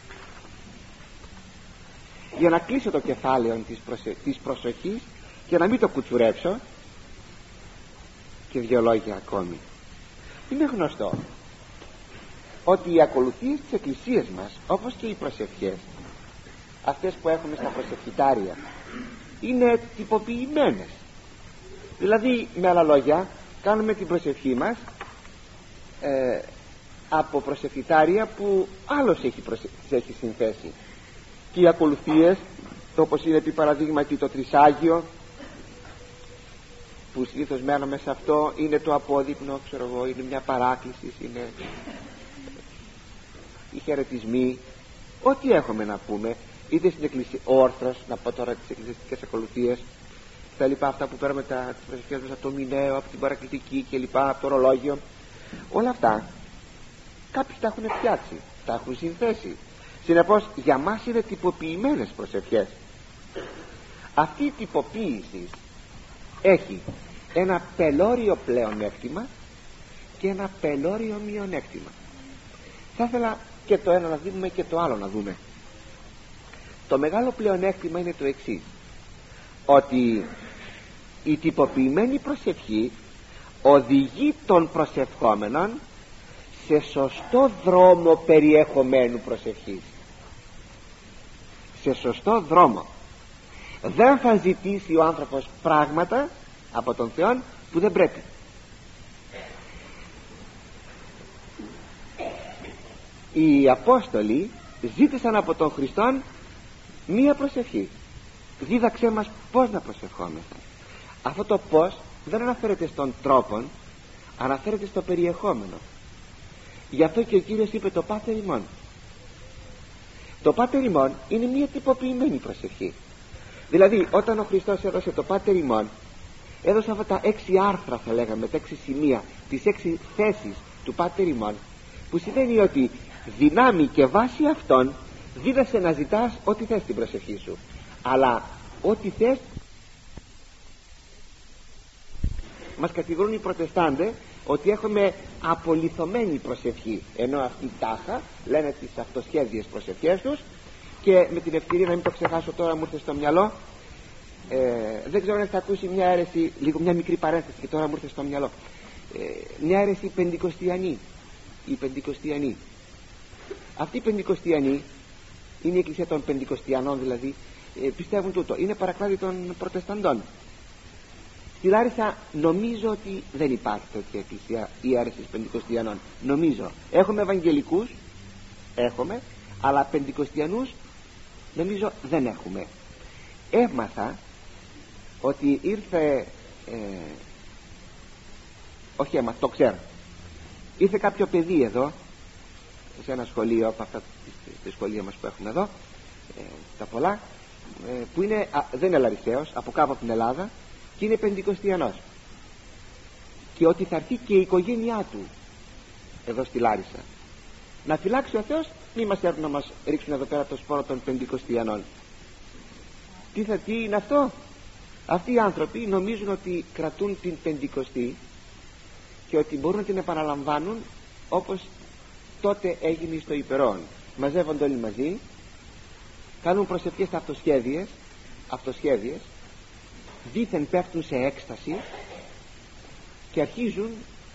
για να κλείσω το κεφάλαιο της προσοχής και να μην το κουτσουρέψω, και δύο λόγια ακόμη. Είναι γνωστό ότι οι ακολουθίες της Εκκλησίας μας, όπως και οι προσευχές αυτές που έχουμε στα προσευχητάρια, είναι τυποποιημένες. Δηλαδή, με άλλα λόγια, κάνουμε την προσευχή μας από προσευχητάρια που άλλος τις έχει συνθέσει. Και οι ακολουθίες, όπως είναι επί παραδείγματι το Τρισάγιο, που συνήθως μένουμε σε αυτό, είναι το απόδειπνο, ξέρω εγώ, είναι μια παράκληση, είναι οι χαιρετισμοί, ό,τι έχουμε να πούμε, είτε στην Εκκλησία, ο όρθρος, να πω τώρα τις εκκλησιαστικές ακολουθίες, τα λοιπά, αυτά που παίρνουμε τις προσευχές μας από το μηναίο, από την παρακλητική και λοιπά, από το ορολόγιο, όλα αυτά κάποιοι τα έχουν φτιάξει, τα έχουν συνθέσει. Συνεπώς για μας είναι τυποποιημένες προσευχές. Αυτή η τυποποίηση έχει ένα πελώριο πλεονέκτημα και ένα πελώριο μειονέκτημα. Θα ήθελα και το ένα να δούμε και το άλλο να δούμε. Το μεγάλο πλεονέκτημα είναι το εξής, ότι η τυποποιημένη προσευχή οδηγεί τον προσευχόμενον σε σωστό δρόμο περιεχομένου προσευχής, σε σωστό δρόμο. Δεν θα ζητήσει ο άνθρωπος πράγματα από τον Θεό που δεν πρέπει. Οι Απόστολοι ζήτησαν από τον Χριστόν μία προσευχή. Δίδαξέ μας πώς να προσευχόμεθα. Αυτό το πώς δεν αναφέρεται στον τρόπο, αναφέρεται στο περιεχόμενο. Γι' αυτό και ο Κύριος είπε το Πάτερ ημών. Το Πάτερ ημών είναι μία τυποποιημένη προσευχή. Δηλαδή, όταν ο Χριστός έδωσε το Πάτερ ημών, έδωσε αυτά τα 6 άρθρα, θα λέγαμε, τα 6 σημεία, τις 6 θέσεις του Πάτερ ημών, που σημαίνει ότι δυνάμει και βάση αυτών δίδασε να ζητάς ό,τι θες στην προσευχή σου, αλλά ό,τι θες. Μας κατηγορούν οι Προτεστάντες ότι έχουμε απολιθωμένη προσευχή, ενώ αυτοί τάχα λένε τις αυτοσχέδιες προσευχές τους. Και με την ευκαιρία, να μην το ξεχάσω τώρα, μου ήρθε στο μυαλό, δεν ξέρω αν έχετε ακούσει μια αίρεση, λίγο μια μικρή παρένθεση και τώρα μου ήρθε στο μυαλό, μια αίρεση πεντηκοστιανή. Οι πεντηκοστιανοί, αυτοί οι πεντηκοστιανοί είναι η εκκλησία των πεντηκοστιανών, δηλαδή πιστεύουν τούτο, είναι παρακλάδι των Προτεσταντών. Στη Λάρισα νομίζω ότι δεν υπάρχει τέτοια εκκλησία ή αίρεσης πεντηκοστιανών, νομίζω. Έχουμε Ευαγγελικούς, έχουμε, αλλά πεντηκοστιανούς νομίζω δεν έχουμε. Έμαθα ότι ήρθε όχι έμαθα, το ξέρω, ήρθε κάποιο παιδί εδώ σε ένα σχολείο από αυτά τα σχολεία μας που έχουμε εδώ, τα πολλά, που είναι, δεν είναι Λαρισαίος, από κάπου από την Ελλάδα, και είναι πεντηκοστιανός, και ότι θα έρθει και η οικογένειά του εδώ στη Λάρισα. Να φυλάξει ο Θεός, μη μας έρθουν να μας ρίξουν εδώ πέρα το σπόρο των πεντηκοστιανών. Τι είναι αυτό? Αυτοί οι άνθρωποι νομίζουν ότι κρατούν την Πεντηκοστή και ότι μπορούν να την επαναλαμβάνουν όπως τότε έγινε στο Υπερόν. Μαζεύονται όλοι μαζί, κάνουν προσευχές αυτοσχέδιες, δήθεν πέφτουν σε έκσταση και αρχίζουν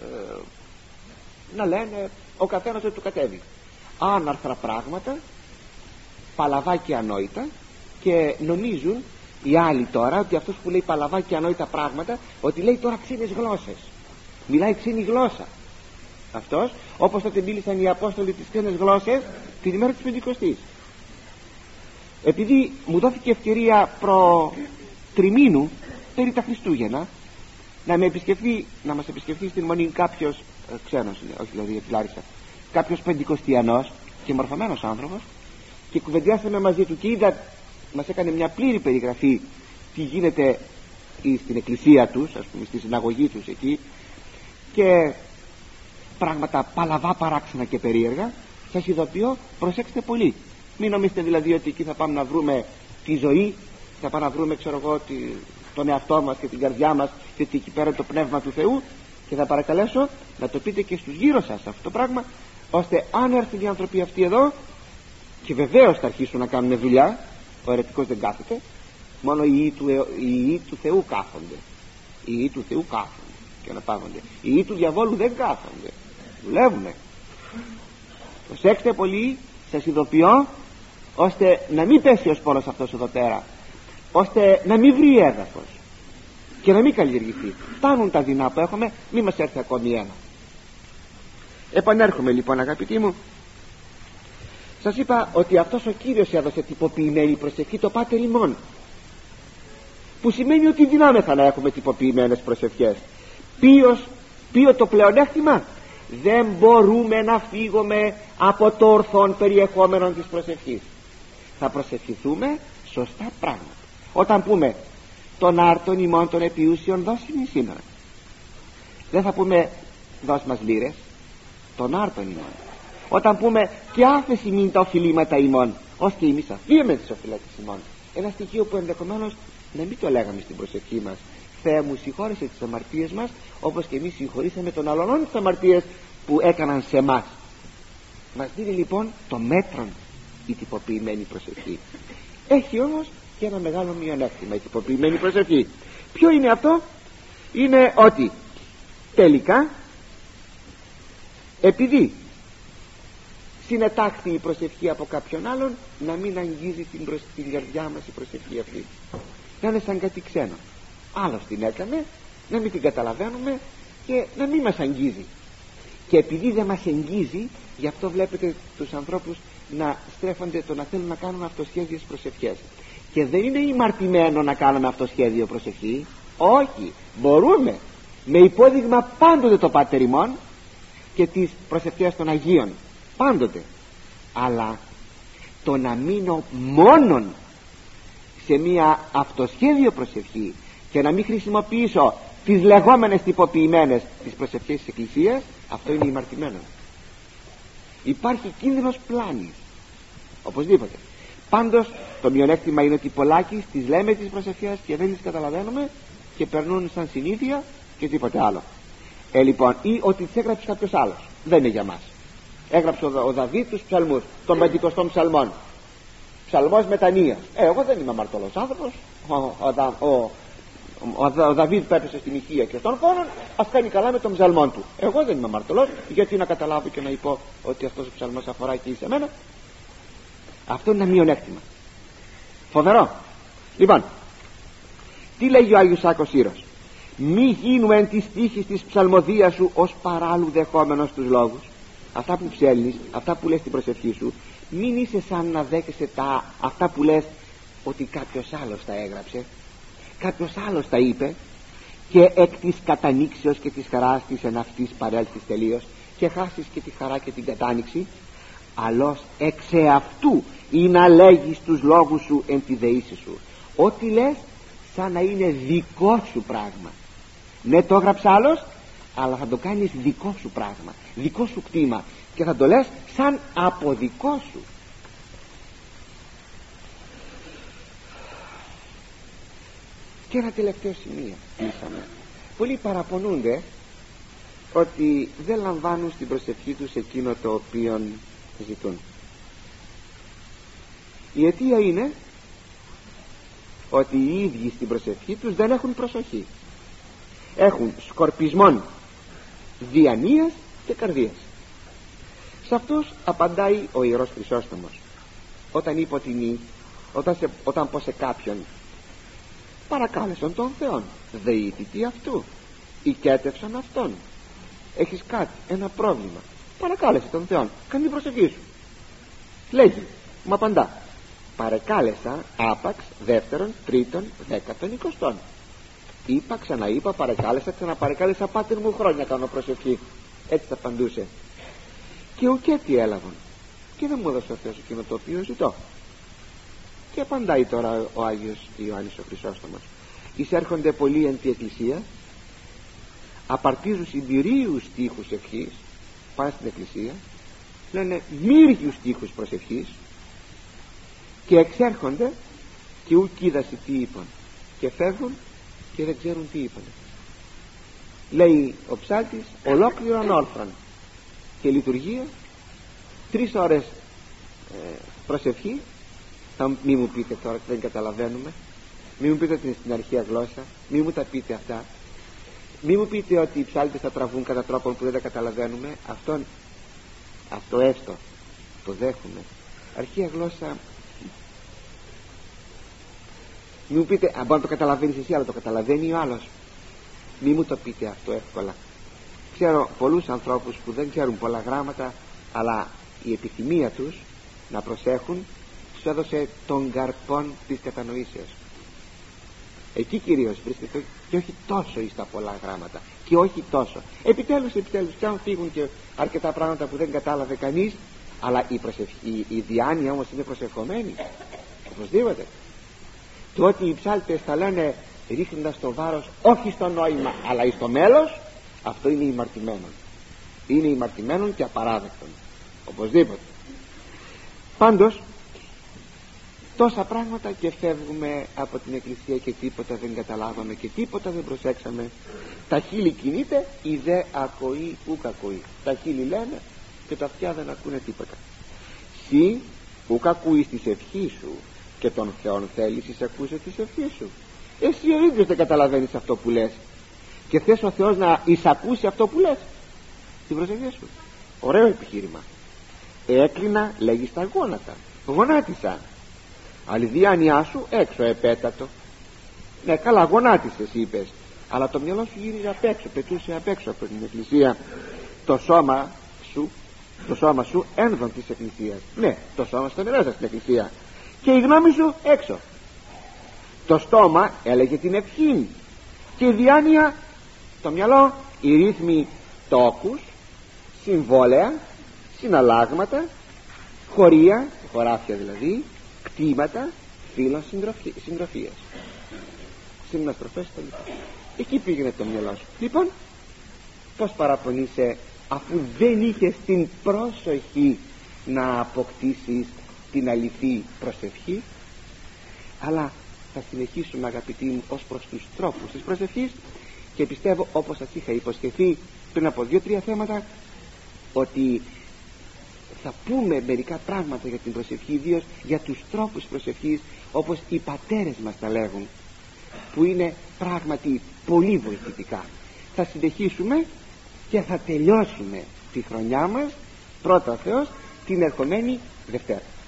να λένε ο καθένας ότι του κατέβει άναρθρα πράγματα, παλαβά και ανόητα, και νομίζουν οι άλλοι τώρα ότι αυτός που λέει παλαβά και ανόητα πράγματα, ότι λέει τώρα ξένες γλώσσες, μιλάει ξένη γλώσσα αυτός, όπως τότε μίλησαν οι Απόστολοι τις ξένες γλώσσες την ημέρα της Πεντηκοστής. Επειδή μου δόθηκε ευκαιρία προ τριμήνου, περί τα Χριστούγεννα, να μας επισκεφθεί στην Μονή κάποιος ξένος, όχι δηλαδή από τη Λάρισα, κάποιος πεντηκοστιανός και μορφωμένος άνθρωπος, και κουβεντιάσαμε μαζί του και είδα, μας έκανε μια πλήρη περιγραφή τι γίνεται στην εκκλησία τους, ας πούμε στη συναγωγή τους εκεί, και πράγματα παλαβά, παράξενα και περίεργα. Σας ειδοποιώ, προσέξτε πολύ, μην νομίζετε δηλαδή ότι εκεί θα πάμε να βρούμε τη ζωή, θα πάμε να βρούμε, ξέρω εγώ, τον εαυτό μας και την καρδιά μας, και ότι εκεί πέρα το πνεύμα του Θεού. Και θα παρακαλέσω να το πείτε και στους γύρω σας αυτό το πράγμα, ώστε αν έρθουν οι άνθρωποι αυτοί εδώ, και βεβαίως θα αρχίσουν να κάνουν δουλειά, ο αιρετικός δεν κάθεται, μόνο οι ιοί του Θεού κάθονται, οι ιοί του Θεού κάθονται και αναπαύονται, οι ιοί του διαβόλου δεν κάθονται. δουλεύουμε. Προσέξτε πολύ, σας ειδοποιώ, ώστε να μην πέσει ο σπόρος αυτός εδώ πέρα, ώστε να μην βρει έδαφος και να μην καλλιεργηθεί. Φτάνουν τα δεινά που έχουμε, μη μας έρθει ακόμη ένα. Επανέρχομαι λοιπόν, αγαπητοί μου. Σας είπα ότι αυτός ο Κύριος έδωσε τυποποιημένη προσευχή, το Πάτερ ημών, που σημαίνει ότι δυνάμεθα να έχουμε τυποποιημένες προσευχές. Ποιο το πλεονέκτημα? Δεν μπορούμε να φύγουμε από το ορθόν περιεχόμενο της προσευχής. Θα προσευχηθούμε σωστά πράγματα. Όταν πούμε τον άρτον ημών των επιούσιων δώσιμη σήμερα, δεν θα πούμε δώσ' μας λίρες, τον άρτον ημών. Όταν πούμε και άφεση μην τα οφειλήματα ημών, ως και εμείς αφίεμε τις οφειλέτες ημών, ένα στοιχείο που ενδεχομένως να μην το λέγαμε στην προσευχή μας. Θεέ μου, συγχώρεσε τις αμαρτίες μας, όπως και εμείς συγχωρήσαμε των αλλωνών τις αμαρτίες που έκαναν σε εμάς. Μας δίνει λοιπόν το μέτρον η τυποποιημένη προσευχή. Έχει όμως και ένα μεγάλο μειονέκτημα η τυποποιημένη προσευχή. Ποιο είναι αυτό? Είναι ότι τελικά, επειδή συνετάχθη η προσευχή από κάποιον άλλον, να μην αγγίζει την καρδιά μας η προσευχή αυτή, να είναι σαν κάτι ξένο. Άλλος την έκανε, να μην την καταλαβαίνουμε και να μην μας αγγίζει. Και επειδή δεν μας αγγίζει, γι' αυτό βλέπετε τους ανθρώπους να στρέφονται το να θέλουν να κάνουν αυτοσχέδιες προσευχές. Και δεν είναι ημαρτημένο να κάνουμε αυτοσχέδιο προσευχή. Όχι, μπορούμε, με υπόδειγμα πάντοτε το Πάτερ ημών και τις προσευχές των Αγίων, πάντοτε. Αλλά το να μείνω μόνον σε μία αυτοσχέδιο προσευχή και να μην χρησιμοποιήσω τις λεγόμενες τυποποιημένες τις προσευχές της Εκκλησίας, αυτό είναι ημαρτημένο. Υπάρχει κίνδυνος πλάνης οπωσδήποτε. Πάντως το μειονέκτημα είναι ότι πολλάκις τις λέμε τις προσευχές και δεν τις καταλαβαίνουμε και περνούν σαν συνήθεια και τίποτε άλλο. Λοιπόν, ή ότι τις έγραψε κάποιος άλλος, δεν είναι για μας. Έγραψε ο Δαβίδ τους ψαλμούς των 50 ψαλμών, ψαλμός μετανοίας. Εγώ δεν είμαι αμαρτωλός άνθρωπος. Ο Δαβίδ πέπεσε στη μοιχεία και στον φόνον, ας κάνει καλά με τον ψαλμόν του. Εγώ δεν είμαι αμαρτωλός, γιατί να καταλάβω και να πω ότι αυτός ο ψαλμός αφορά και σε μένα? Αυτό είναι ένα μειονέκτημα φοβερό. Λοιπόν, τι λέγει ο Άγιος Σάκος Ήρος? Μη γίνουμε εν της τύχης της ψαλμοδίας σου ως παράλληλου δεχόμενος τους λόγους. Αυτά που ψέλνεις, αυτά που λες στην προσευχή σου, μην είσαι σαν να δέχεσαι αυτά που λες ότι κάποιος άλλος τα έγραψε, κάποιος άλλος τα είπε, και εκ της κατανήξεως και της χαράς της εν αυτής παρέλθεις τελείως και χάσεις και τη χαρά και την κατάνοιξη. Αλλώς εξ εαυτού ή να λέγεις τους λόγους σου εν τη δεήση σου. Ό,τι λες σαν να είναι δικό σου πράγμα. Ναι, το έγραψε άλλος, αλλά θα το κάνεις δικό σου πράγμα, δικό σου κτήμα, και θα το λες σαν από δικό σου. Και ένα τελευταίο σημείο κλείσαμε. Πολλοί παραπονούνται ότι δεν λαμβάνουν στην προσευχή τους εκείνο το οποίο ζητούν. Η αιτία είναι ότι οι ίδιοι στην προσευχή τους δεν έχουν προσοχή. Έχουν σκορπισμόν διανοίας και καρδίας. Σε αυτούς απαντάει ο Ιερός Χρυσόστομος όταν είπε ότι όταν πω σε κάποιον παρακάλεσον τον Θεόν, δεήτητη αυτού, οικέτευσαν αυτόν, έχεις κάτι, ένα πρόβλημα, παρακάλεσε τον Θεόν, κάνει την προσευχή σου. Λέγει, μου απαντά, παρεκάλεσα άπαξ δεύτερον, τρίτον, δέκατον, 20. Είπα, ξαναείπα, παρεκάλεσα, ξαναπαρεκάλεσα, Πάτερ μου, χρόνια κάνω προσευχή. Έτσι θα απαντούσε. Και ουκέτι έλαβαν και δεν μου έδωσε ο Θεός εκείνο το οποίο ζητώ. Και απαντάει τώρα ο Άγιος Ιωάννης ο Χρυσόστομος. Εισέρχονται πολλοί εν τη εκκλησία, απαρτίζουν συμπυρίους στίχους ευχής, πάνε στην εκκλησία, λένε μύριους στίχους προσευχής και εξέρχονται και ουκ είδασι τι είπαν, και φεύγουν και δεν ξέρουν τι είπαν. Λέει ο ψάλτης, ολόκληρον όρθρον και λειτουργία, 3 ώρες προσευχή. Μη μου πείτε τώρα ότι δεν καταλαβαίνουμε, μη μου πείτε ότι είναι στην αρχαία γλώσσα, μη μου τα πείτε αυτά. Μη μου πείτε ότι οι ψάλτες θα τραβούν κατά τρόπον που δεν τα καταλαβαίνουμε. Αυτό έστω το δέχομαι. Αρχαία γλώσσα. Μη μου πείτε, μπορεί να το καταλαβαίνεις εσύ, αλλά το καταλαβαίνει ο άλλος. Μη μου το πείτε αυτό εύκολα. Ξέρω πολλούς ανθρώπους που δεν ξέρουν πολλά γράμματα, αλλά η επιθυμία τους να προσέχουν τους έδωσε τον καρπόν της κατανοήσεως. Εκεί κυρίως βρίσκεται, και όχι τόσο εις τα πολλά γράμματα, και όχι τόσο. Επιτέλους και αν φύγουν και αρκετά πράγματα που δεν κατάλαβε κανείς, αλλά η διάνοια όμως είναι προσευχομένη οπωσδήποτε. Το ότι οι ψάλτες τα λένε ρίχνοντας το βάρος όχι στο νόημα αλλά εις το μέλος, αυτό είναι ημαρτημένο. Είναι ημαρτημένο και απαράδεκτο οπωσδήποτε. Πάντως τόσα πράγματα και φεύγουμε από την εκκλησία και τίποτα δεν καταλάβαμε και τίποτα δεν προσέξαμε. Τα χείλη κινείται, η δε ακοή ουκ ακοή. Τα χείλη λένε και τα αυτιά δεν ακούνε τίποτα. Συ ουκ ακούεις της ευχής σου και τον Θεόν θέλεις εισακούσε της ευχής σου. Εσύ ο ίδιος δεν καταλαβαίνεις αυτό που λες και θες ο Θεός να εισακούσει αυτό που λες στην προσευχή σου. Ωραίο επιχείρημα. Έκλεινα, λέγεις, τα γόνατα, γονάτισα. Αλλά η διάνοιά σου έξω επέτατο. Ναι, καλά, γονάτισες είπες, αλλά το μυαλό σου γύριζε απ' έξω, πετούσε απ' έξω από την εκκλησία. Το σώμα σου ένδον της εκκλησίας. Ναι, το σώμα σου ήταν μέσα στην εκκλησία και η γνώμη σου έξω. Το στόμα έλεγε την ευχή και η διάνοια, το μυαλό, οι ρύθμοι τόκους, συμβόλαια, συναλλάγματα, χωρία, χωράφια δηλαδή, κτήματα, φίλων, συντροφίες, συναστροφές κλπ. Εκεί πήγαινε το μυαλό σου. Λοιπόν, πως παραπονείσαι αφού δεν είχες την πρόσοχη να αποκτήσεις την αληθή προσευχή? Αλλά θα συνεχίσουμε, αγαπητοί μου, ως προς τους τρόπους της προσευχής και πιστεύω, όπως σας είχα υποσχεθεί πριν από 2-3 θέματα, ότι θα πούμε μερικά πράγματα για την προσευχή, ιδίως για τους τρόπους προσευχής, όπως οι πατέρες μας τα λέγουν, που είναι πράγματι πολύ βοηθητικά. Θα συνεχίσουμε και θα τελειώσουμε τη χρονιά μας, πρώτα Θεός, την ερχομένη Δευτέρα.